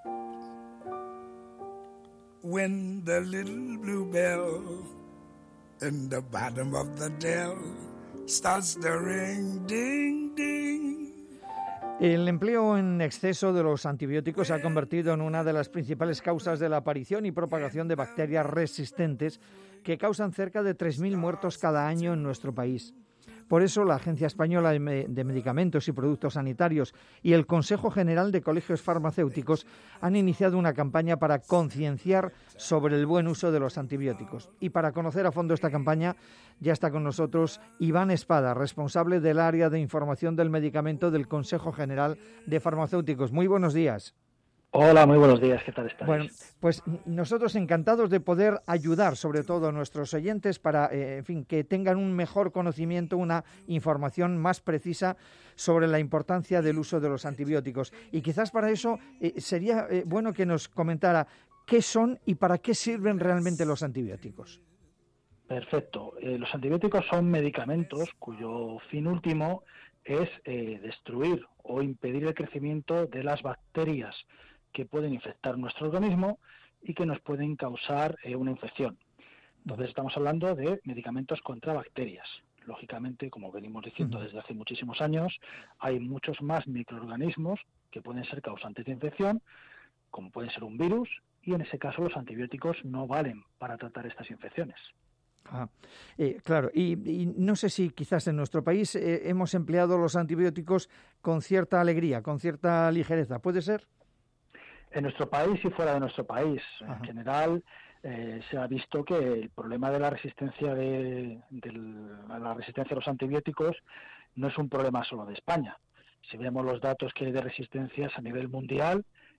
When the little bluebell in the bottom of the dell starts to ring, ding, ding. El empleo en exceso de los antibióticos se ha convertido en una de las principales causas de la aparición y propagación de bacterias resistentes que causan cerca de tres mil muertos cada año en nuestro país. Por eso, la Agencia Española de Medicamentos y Productos Sanitarios y el Consejo General de Colegios Farmacéuticos han iniciado una campaña para concienciar sobre el buen uso de los antibióticos. Y para conocer a fondo esta campaña, ya está con nosotros Iván Espada, responsable del área de información del medicamento del Consejo General de Farmacéuticos. Muy buenos días. Hola, muy buenos días, ¿qué tal estáis? Bueno, pues nosotros encantados de poder ayudar sobre todo a nuestros oyentes para, eh, en fin, que tengan un mejor conocimiento, una información más precisa sobre la importancia del uso de los antibióticos. Y quizás para eso eh, sería eh, bueno que nos comentara qué son y para qué sirven realmente los antibióticos. Perfecto. Eh, los antibióticos son medicamentos cuyo fin último es eh, destruir o impedir el crecimiento de las bacterias que pueden infectar nuestro organismo y que nos pueden causar eh, una infección. Entonces estamos hablando de medicamentos contra bacterias. Lógicamente, como venimos diciendo desde hace muchísimos años, hay muchos más microorganismos que pueden ser causantes de infección, como pueden ser un virus, y en ese caso los antibióticos no valen para tratar estas infecciones. Ah, eh, claro, y, y no sé si quizás en nuestro país eh, hemos empleado los antibióticos con cierta alegría, con cierta ligereza, ¿puede ser? En nuestro país y fuera de nuestro país. Ajá. En general, eh, se ha visto que el problema de la resistencia de, de la resistencia a los antibióticos no es un problema solo de España. Si vemos los datos que hay de resistencias a nivel mundial,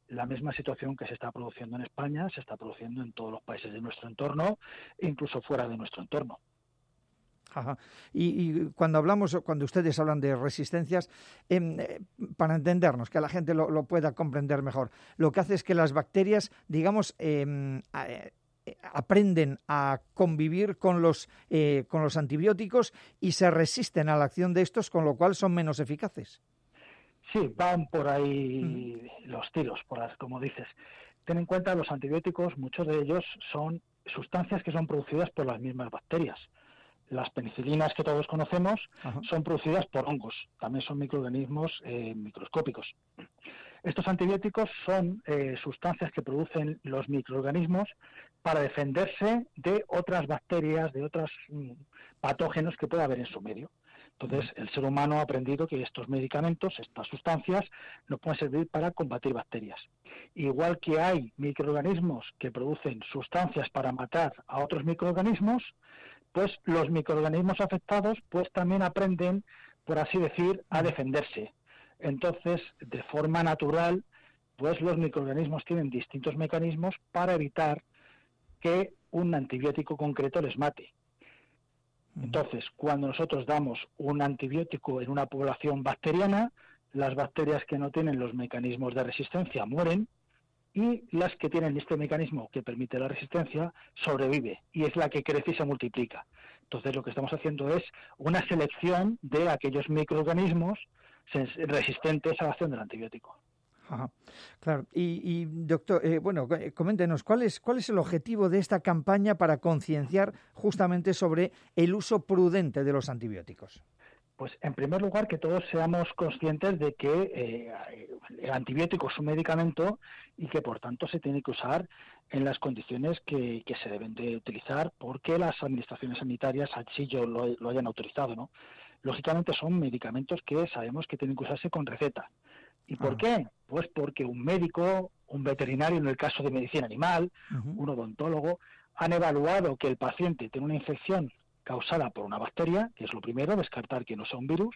la misma situación que se está produciendo en España, se está produciendo en todos los países de nuestro entorno, e incluso fuera de nuestro entorno. Ajá. Y, y cuando hablamos, cuando ustedes hablan de resistencias, eh, para entendernos, que la gente lo, lo pueda comprender mejor, lo que hace es que las bacterias, digamos, eh, eh, aprenden a convivir con los, eh, con los antibióticos y se resisten a la acción de estos, con lo cual son menos eficaces. Sí, van por ahí mm. los tiros, por las, como dices. Ten en cuenta, los antibióticos, muchos de ellos son sustancias que son producidas por las mismas bacterias. Las penicilinas que todos conocemos Ajá. son producidas por hongos, también son microorganismos eh, microscópicos. Estos antibióticos son eh, sustancias que producen los microorganismos para defenderse de otras bacterias, de otros mm, patógenos que pueda haber en su medio. Entonces, el ser humano ha aprendido que estos medicamentos, estas sustancias, nos pueden servir para combatir bacterias. Igual que hay microorganismos que producen sustancias para matar a otros microorganismos, pues los microorganismos afectados pues también aprenden, por así decir, a defenderse. Entonces, de forma natural, pues los microorganismos tienen distintos mecanismos para evitar que un antibiótico concreto les mate. Entonces, cuando nosotros damos un antibiótico en una población bacteriana, las bacterias que no tienen los mecanismos de resistencia mueren, y las que tienen este mecanismo que permite la resistencia sobrevive, y es la que crece y se multiplica. Entonces lo que estamos haciendo es una selección de aquellos microorganismos resistentes a la acción del antibiótico. Ajá. Claro. Y, y doctor, eh, bueno, coméntenos, ¿cuál es, ¿cuál es el objetivo de esta campaña para concienciar justamente sobre el uso prudente de los antibióticos? Pues en primer lugar que todos seamos conscientes de que eh, el antibiótico es un medicamento y que por tanto se tiene que usar en las condiciones que, que se deben de utilizar porque las administraciones sanitarias así yo lo, lo hayan autorizado, ¿no? Lógicamente son medicamentos que sabemos que tienen que usarse con receta. ¿Y por ah. qué? Pues porque un médico, un veterinario en el caso de medicina animal, uh-huh. un odontólogo, han evaluado que el paciente tiene una infección causada por una bacteria, que es lo primero, descartar que no sea un virus,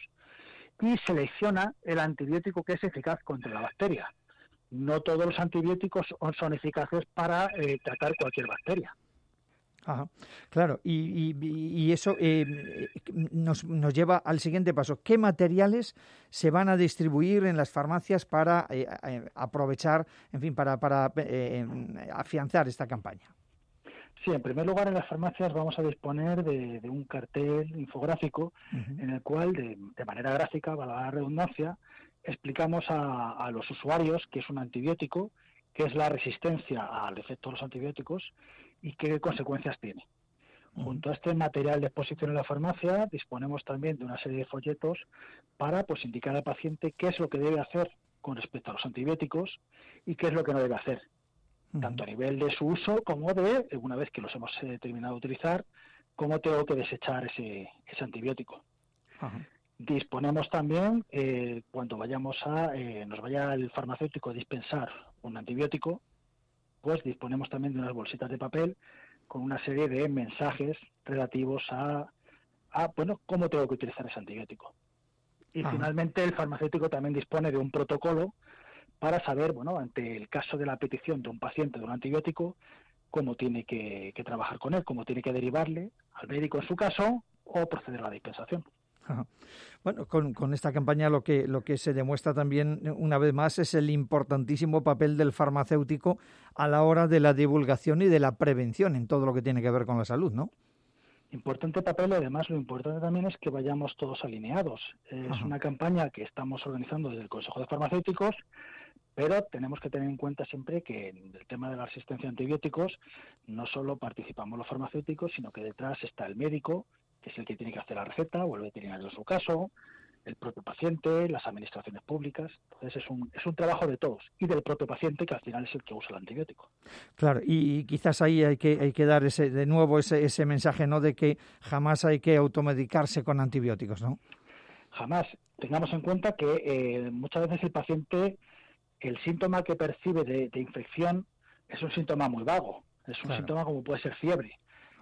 y selecciona el antibiótico que es eficaz contra la bacteria. No todos los antibióticos son eficaces para eh, tratar cualquier bacteria. Ajá, claro, y, y, y eso eh, nos, nos lleva al siguiente paso. ¿Qué materiales se van a distribuir en las farmacias para eh, aprovechar, en fin, para, para eh, afianzar esta campaña? Sí, en primer lugar, en las farmacias vamos a disponer de, de un cartel infográfico uh-huh. en el cual, de, de manera gráfica, valga la redundancia, explicamos a, a los usuarios qué es un antibiótico, qué es la resistencia al efecto de los antibióticos y qué consecuencias tiene. Uh-huh. Junto a este material de exposición en la farmacia, disponemos también de una serie de folletos para pues indicar al paciente qué es lo que debe hacer con respecto a los antibióticos y qué es lo que no debe hacer, tanto a nivel de su uso como de, una vez que los hemos eh, terminado de utilizar, cómo tengo que desechar ese, ese antibiótico. Ajá. Disponemos también, eh, cuando vayamos a, eh, nos vaya el farmacéutico a dispensar un antibiótico, pues disponemos también de unas bolsitas de papel con una serie de mensajes relativos a, a bueno, cómo tengo que utilizar ese antibiótico. Y Ajá. finalmente el farmacéutico también dispone de un protocolo para saber, bueno, ante el caso de la petición de un paciente de un antibiótico, cómo tiene que, que trabajar con él, cómo tiene que derivarle al médico en su caso o proceder a la dispensación. Ajá. Bueno, con, con esta campaña lo que, lo que se demuestra también una vez más es el importantísimo papel del farmacéutico a la hora de la divulgación y de la prevención en todo lo que tiene que ver con la salud, ¿no? Importante papel y además lo importante también es que vayamos todos alineados. Es Ajá. una campaña que estamos organizando desde el Consejo de Farmacéuticos, pero tenemos que tener en cuenta siempre que en el tema de la resistencia a antibióticos no solo participamos los farmacéuticos, sino que detrás está el médico, que es el que tiene que hacer la receta, o el veterinario en su caso, el propio paciente, las administraciones públicas. Entonces es un, es un trabajo de todos y del propio paciente, que al final es el que usa el antibiótico. Claro, y, y quizás ahí hay que, hay que dar ese, de nuevo ese, ese mensaje, ¿no?, de que jamás hay que automedicarse con antibióticos, ¿no? Jamás. Tengamos en cuenta que eh, muchas veces el paciente, el síntoma que percibe de, de infección es un síntoma muy vago. Es un claro. síntoma como puede ser fiebre.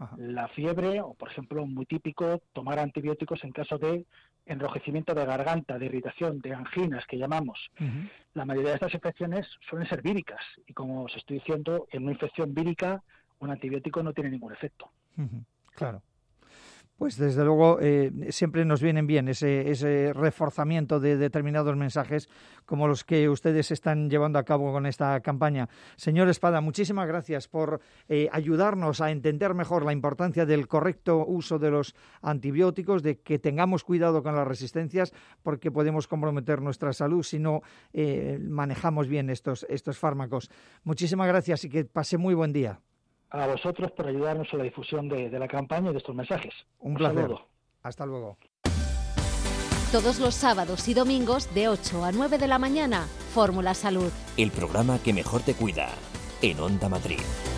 Ajá. La fiebre, o por ejemplo, muy típico, tomar antibióticos en caso de enrojecimiento de garganta, de irritación, de anginas, que llamamos. Uh-huh. La mayoría de estas infecciones suelen ser víricas, y como os estoy diciendo, en una infección vírica, un antibiótico no tiene ningún efecto. Uh-huh. Claro. Pues desde luego eh, siempre nos vienen bien ese, ese reforzamiento de determinados mensajes como los que ustedes están llevando a cabo con esta campaña. Señor Espada, muchísimas gracias por eh, ayudarnos a entender mejor la importancia del correcto uso de los antibióticos, de que tengamos cuidado con las resistencias, porque podemos comprometer nuestra salud si no eh, manejamos bien estos, estos fármacos. Muchísimas gracias y que pase muy buen día. A vosotros por ayudarnos en la difusión de, de la campaña y de estos mensajes. Un, Un placer. Saludo. Hasta luego. Todos los sábados y domingos de ocho a nueve de la mañana, Fórmula Salud. El programa que mejor te cuida, en Onda Madrid.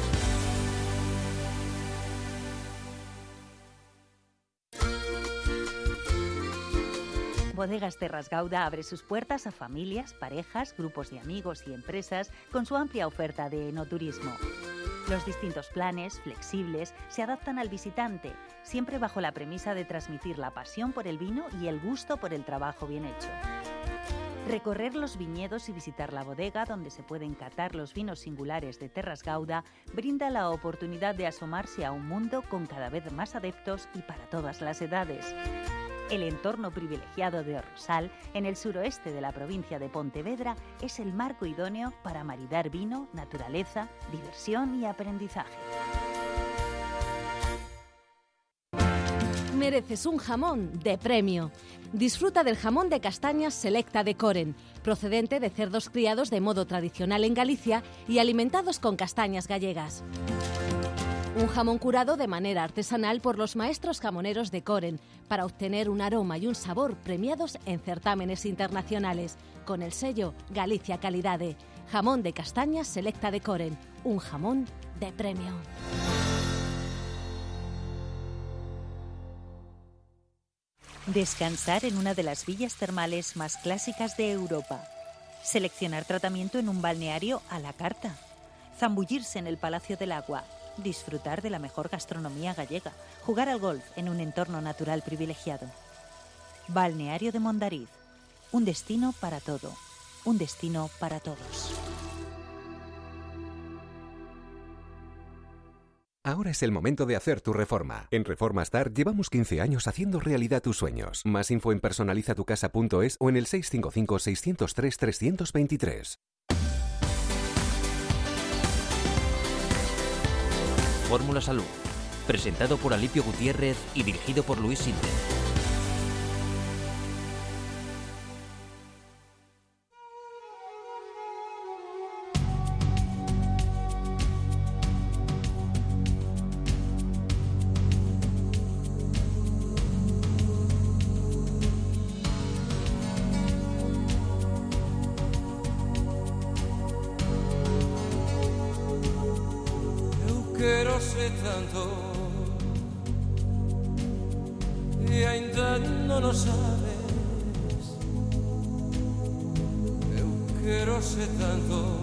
Bodegas Terras Gauda abre sus puertas a familias, parejas, grupos de amigos y empresas con su amplia oferta de enoturismo. Los distintos planes, flexibles, se adaptan al visitante, siempre bajo la premisa de transmitir la pasión por el vino y el gusto por el trabajo bien hecho. Recorrer los viñedos y visitar la bodega donde se pueden catar los vinos singulares de Terras Gauda brinda la oportunidad de asomarse a un mundo con cada vez más adeptos y para todas las edades. El entorno privilegiado de Rosal, en el suroeste de la provincia de Pontevedra, es el marco idóneo para maridar vino, naturaleza, diversión y aprendizaje. Mereces un jamón de premio. Disfruta del jamón de castañas Selecta de Coren, procedente de cerdos criados de modo tradicional en Galicia y alimentados con castañas gallegas. Un jamón curado de manera artesanal por los maestros jamoneros de Coren para obtener un aroma y un sabor premiados en certámenes internacionales, con el sello Galicia Calidade. Jamón de castañas Selecta de Coren, un jamón de premio. Descansar en una de las villas termales más clásicas de Europa. Seleccionar tratamiento en un balneario a la carta. Zambullirse en el Palacio del Agua. Disfrutar de la mejor gastronomía gallega, jugar al golf en un entorno natural privilegiado. Balneario de Mondariz, un destino para todo, un destino para todos. Ahora es el momento de hacer tu reforma. En Reforma Star llevamos quince años haciendo realidad tus sueños. Más info en personaliza tu casa punto es o en el seis cinco cinco, seis cero tres, tres dos tres. Fórmula Salud, presentado por Alipio Gutiérrez y dirigido por Luis Sinde. Quero ser tanto e ainda non o sabes. Eu quero ser tanto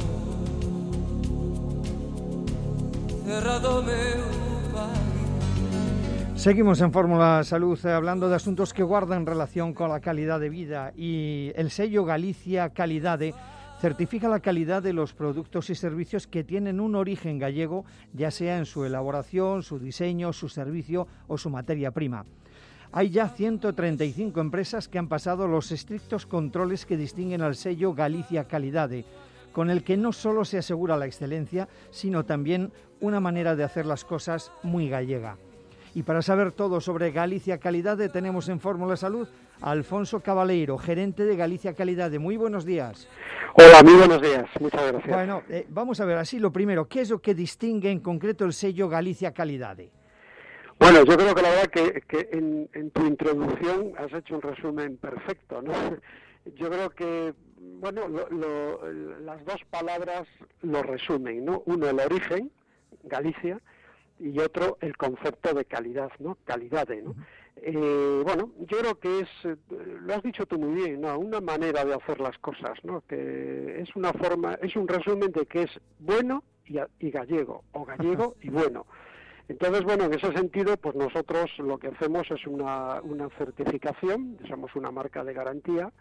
cerrado meu país. Seguimos en Fórmula Salud eh, hablando de asuntos que guardan relación con la calidad de vida, y el sello Galicia Calidade certifica la calidad de los productos y servicios que tienen un origen gallego, ya sea en su elaboración, su diseño, su servicio o su materia prima. Hay ya ciento treinta y cinco empresas que han pasado los estrictos controles que distinguen al sello Galicia Calidade, con el que no solo se asegura la excelencia, sino también una manera de hacer las cosas muy gallega. Y para saber todo sobre Galicia Calidade tenemos en Fórmula Salud a Alfonso Cabaleiro, gerente de Galicia Calidade. Muy buenos días. Hola, muy buenos días. Muchas gracias. Bueno, eh, vamos a ver así lo primero. ¿Qué es lo que distingue en concreto el sello Galicia Calidade? Bueno, yo creo que la verdad que, que en, en tu introducción has hecho un resumen perfecto, ¿no? Yo creo que, bueno, lo, lo, las dos palabras lo resumen, ¿no? Uno, el origen, Galicia, y otro, el concepto de calidad, ¿no? Calidade, ¿no? Eh, bueno, yo creo que es, lo has dicho tú muy bien, ¿no? Una manera de hacer las cosas, ¿no? Que es una forma, es un resumen de que es bueno y, y gallego, o gallego y bueno. Entonces, bueno, en ese sentido, pues nosotros lo que hacemos es una, una certificación, somos una marca de garantía,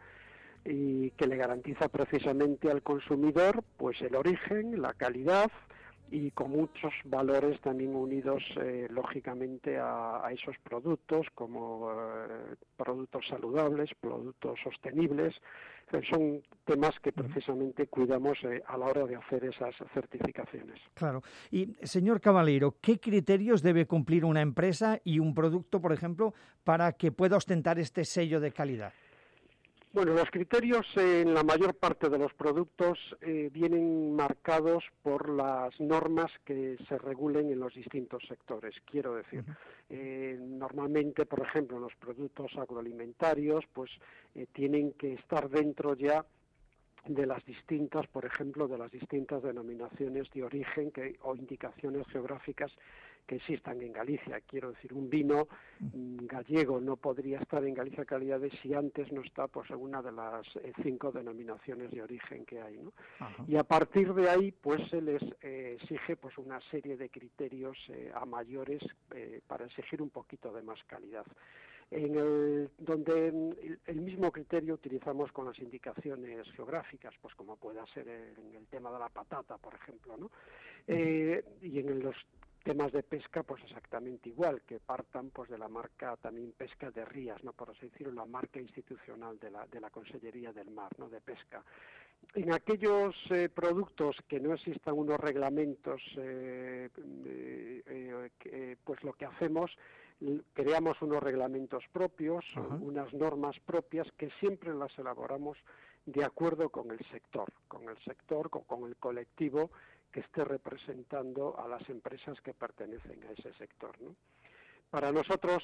y que le garantiza precisamente al consumidor pues el origen, la calidad y con muchos valores también unidos eh, lógicamente a, a esos productos como eh, productos saludables, productos sostenibles. Eh, son temas que precisamente cuidamos eh, a la hora de hacer esas certificaciones. Claro. Y, señor Cabaleiro, ¿qué criterios debe cumplir una empresa y un producto, por ejemplo, para que pueda ostentar este sello de calidad? Bueno, los criterios eh, en la mayor parte de los productos eh, vienen marcados por las normas que se regulen en los distintos sectores. Quiero decir, eh, normalmente, por ejemplo, los productos agroalimentarios, pues eh, tienen que estar dentro ya de las distintas, por ejemplo, de las distintas denominaciones de origen que, o indicaciones geográficas que existan en Galicia. Quiero decir, un vino mm, gallego no podría estar en Galicia Calidades si antes no está pues en una de las eh, cinco denominaciones de origen que hay, ¿no? Ajá. Y a partir de ahí pues se les eh, exige pues una serie de criterios eh, a mayores eh, para exigir un poquito de más calidad. En el, donde el, el mismo criterio utilizamos con las indicaciones geográficas, pues como pueda ser en el tema de la patata, por ejemplo, ¿no? Eh, y en los temas de pesca, pues exactamente igual, que partan pues de la marca también Pesca de Rías, ¿no? Por así decirlo, la marca institucional de la, de la Consellería del Mar, ¿no? De pesca. En aquellos eh, productos que no existan unos reglamentos, eh, eh, eh, eh, pues lo que hacemos, creamos unos reglamentos propios, Ajá. unas normas propias que siempre las elaboramos de acuerdo con el sector, con el sector, con, con el colectivo que esté representando a las empresas que pertenecen a ese sector, ¿no? Para nosotros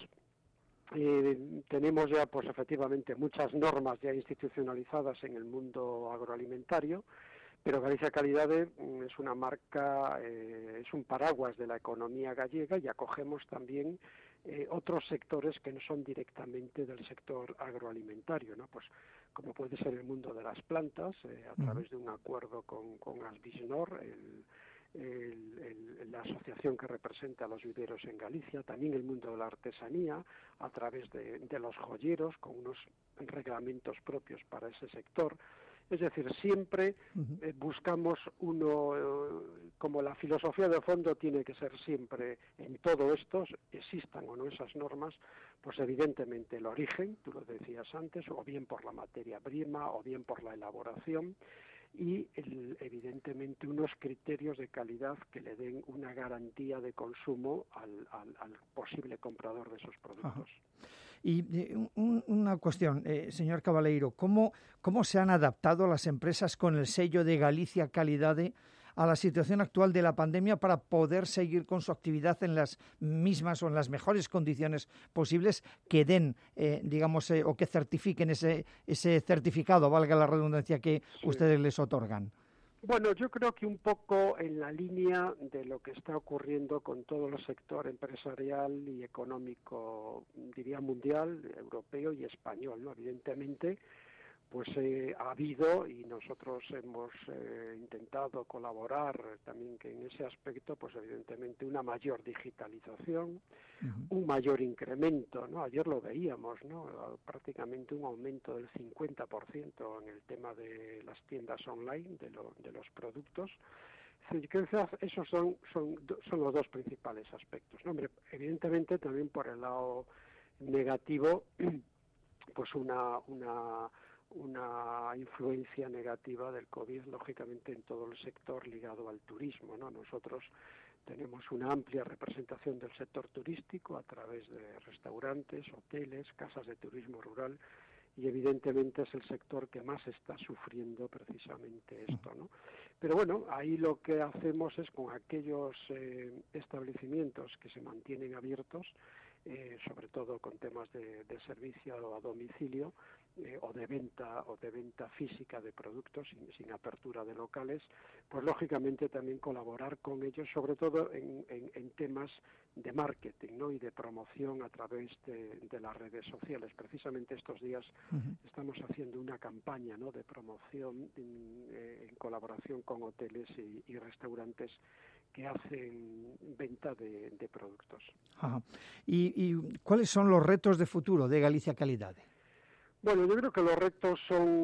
eh, tenemos ya, pues efectivamente, muchas normas ya institucionalizadas en el mundo agroalimentario, pero Galicia Calidade es una marca, eh, es un paraguas de la economía gallega y acogemos también eh, otros sectores que no son directamente del sector agroalimentario, ¿no? Pues como puede ser el mundo de las plantas, eh, a través de un acuerdo con, con Asbisnor, el, el, el, la asociación que representa a los viveros en Galicia, también el mundo de la artesanía, a través de, de los joyeros, con unos reglamentos propios para ese sector. Es decir, siempre eh, buscamos uno, eh, como la filosofía de fondo tiene que ser siempre en todo esto, existan o no esas normas, pues evidentemente el origen, tú lo decías antes, o bien por la materia prima, o bien por la elaboración, y el, evidentemente unos criterios de calidad que le den una garantía de consumo al, al, al posible comprador de esos productos. Ajá. Y eh, un, una cuestión, eh, señor Cabaleiro, ¿cómo, ¿cómo se han adaptado las empresas con el sello de Galicia Calidade a la situación actual de la pandemia para poder seguir con su actividad en las mismas o en las mejores condiciones posibles que den, eh, digamos, eh, o que certifiquen ese, ese certificado, valga la redundancia, que sí. ustedes les otorgan? Bueno, yo creo que un poco en la línea de lo que está ocurriendo con todo el sector empresarial y económico, diría mundial, europeo y español, ¿no? Evidentemente, pues eh, ha habido, y nosotros hemos eh, intentado colaborar también que en ese aspecto, pues evidentemente una mayor digitalización, uh-huh. un mayor incremento, ¿no? Ayer lo veíamos, ¿no? Prácticamente un aumento del cincuenta por ciento en el tema de las tiendas online, de, lo, de los productos. Esos son, son, son los dos principales aspectos, ¿no? Hombre, evidentemente también por el lado negativo, pues una... una una influencia negativa del COVID, lógicamente, en todo el sector ligado al turismo, ¿no? Nosotros tenemos una amplia representación del sector turístico a través de restaurantes, hoteles, casas de turismo rural, y evidentemente es el sector que más está sufriendo precisamente esto, ¿no? Pero bueno, ahí lo que hacemos es con aquellos eh, establecimientos que se mantienen abiertos, eh, sobre todo con temas de, de servicio a domicilio, Eh, o de venta o de venta física de productos sin, sin apertura de locales, pues lógicamente también colaborar con ellos, sobre todo en, en, en temas de marketing, ¿no? Y de promoción a través de, de las redes sociales. Precisamente estos días uh-huh. estamos haciendo una campaña, ¿no? De promoción en, eh, en colaboración con hoteles y, y restaurantes que hacen venta de, de productos. Ajá. ¿Y, ¿Y cuáles son los retos de futuro de Galicia Calidade? Bueno, yo creo que los retos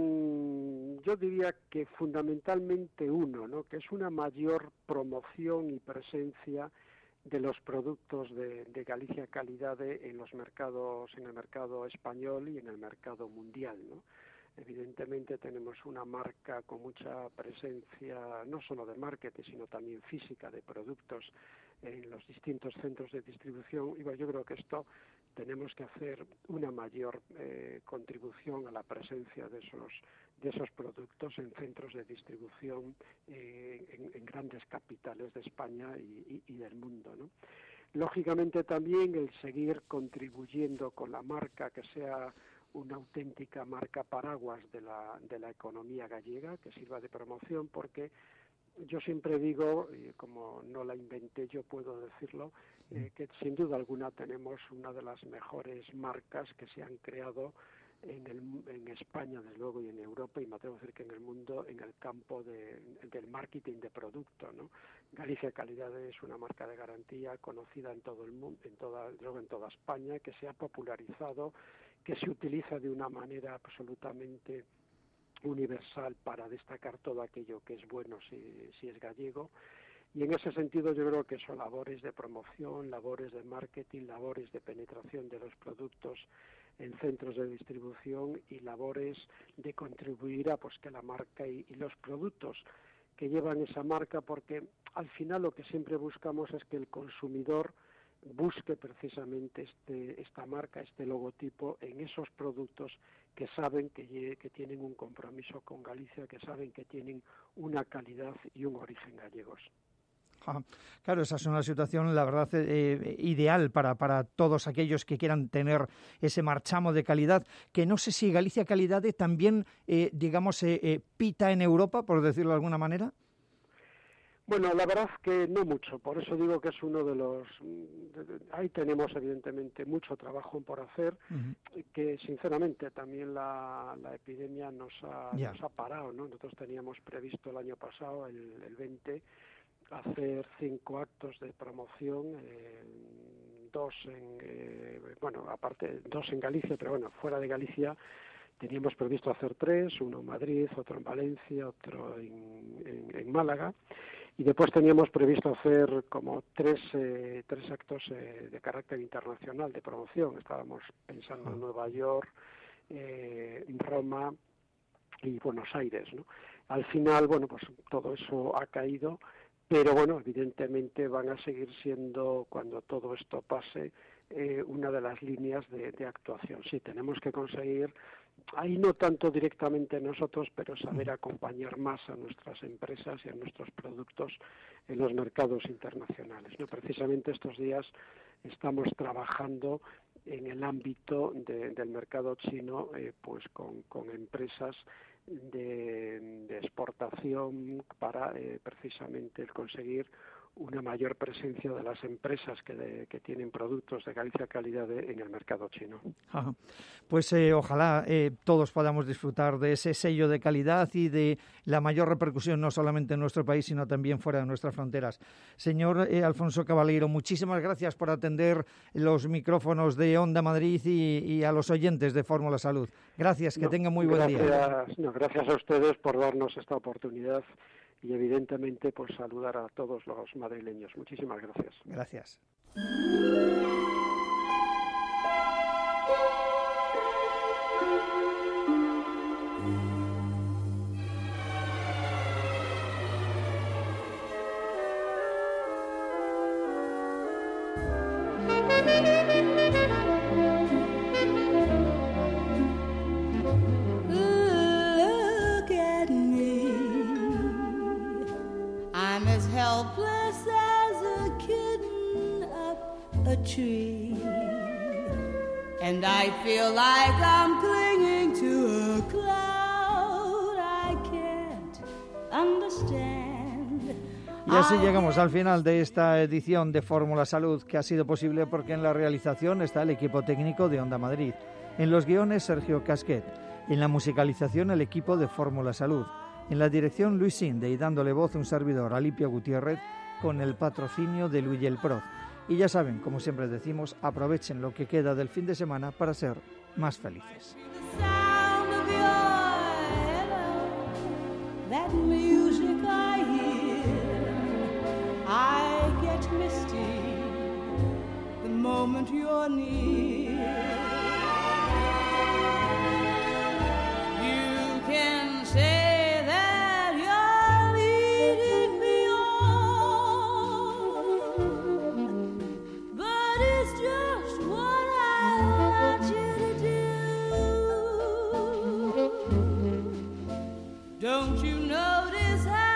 son, yo diría que fundamentalmente uno, ¿no? Que es una mayor promoción y presencia de los productos de, de Galicia Calidade en los mercados, en el mercado español y en el mercado mundial, ¿no? Evidentemente tenemos una marca con mucha presencia, no solo de marketing, sino también física de productos en los distintos centros de distribución. Y bueno, yo creo que esto tenemos que hacer una mayor eh, contribución a la presencia de esos de esos productos en centros de distribución eh, en, en grandes capitales de España y, y, y del mundo, ¿no? Lógicamente también el seguir contribuyendo con la marca, que sea una auténtica marca paraguas de la, de la economía gallega, que sirva de promoción, porque yo siempre digo, y como no la inventé yo puedo decirlo, eh, que sin duda alguna tenemos una de las mejores marcas que se han creado en, el, en España, desde luego, y en Europa, y me atrevo a decir que en el mundo, en el campo de, del marketing de producto, ¿no? Galicia Calidade es una marca de garantía conocida en todo el mundo, en toda, luego en toda España, que se ha popularizado, que se utiliza de una manera absolutamente universal para destacar todo aquello que es bueno si, si es gallego. Y en ese sentido yo creo que son labores de promoción, labores de marketing, labores de penetración de los productos en centros de distribución y labores de contribuir a pues que la marca y, y los productos que llevan esa marca, porque al final lo que siempre buscamos es que el consumidor busque precisamente este, esta marca, este logotipo en esos productos que saben que, que tienen un compromiso con Galicia, que saben que tienen una calidad y un origen gallegos. Ah, claro, esa es una situación, la verdad, eh, ideal para, para todos aquellos que quieran tener ese marchamo de calidad, que no sé si Galicia Calidade también, eh, digamos, eh, eh, pita en Europa, por decirlo de alguna manera. Bueno, la verdad que no mucho, por eso digo que es uno de los... Ahí tenemos evidentemente mucho trabajo por hacer, uh-huh. que sinceramente también la, la epidemia nos ha, yeah. nos ha parado, ¿no? Nosotros teníamos previsto el año pasado, el, el veinte, hacer cinco actos de promoción, eh, dos en... Eh, bueno, aparte, dos en Galicia, pero bueno, fuera de Galicia teníamos previsto hacer tres, uno en Madrid, otro en Valencia, otro en, en, en Málaga. Y después teníamos previsto hacer como tres, eh, tres actos eh, de carácter internacional de promoción. Estábamos pensando en Nueva York, eh, Roma y Buenos Aires, ¿no? Al final, bueno, pues todo eso ha caído, pero bueno, evidentemente van a seguir siendo, cuando todo esto pase, eh, una de las líneas de, de actuación. Sí, tenemos que conseguir, ahí no tanto directamente nosotros, pero saber acompañar más a nuestras empresas y a nuestros productos en los mercados internacionales, ¿no? Precisamente estos días estamos trabajando en el ámbito de, del mercado chino, eh, pues con, con empresas de, de exportación para eh, precisamente el conseguir una mayor presencia de las empresas que, de, que tienen productos de Galicia Calidade en el mercado chino. Ajá. Pues eh, ojalá eh, todos podamos disfrutar de ese sello de calidad y de la mayor repercusión no solamente en nuestro país, sino también fuera de nuestras fronteras. Señor eh, Alfonso Cabaleiro, muchísimas gracias por atender los micrófonos de Onda Madrid y, y a los oyentes de Fórmula Salud. Gracias, que no, tengan muy buen gracias, día. No, gracias a ustedes por darnos esta oportunidad y evidentemente pues saludar a todos los madrileños. Muchísimas gracias. Gracias. Helpless as a kitten up a tree, and I feel like I'm clinging to a cloud I can't understand. Y así llegamos al final de esta edición de Fórmula Salud, que ha sido posible porque en la realización está el equipo técnico de Onda Madrid, en los guiones Sergio Casquet, en la musicalización el equipo de Fórmula Salud, en la dirección Luis Sinde y dándole voz un servidor, Alipio Gutiérrez, con el patrocinio de Luis el Prod. Y ya saben, como siempre decimos, aprovechen lo que queda del fin de semana para ser más felices. That music I hear, I get misty the moment you're near. You can say that you're leading me on, but it's just what I want you to do. Don't you notice how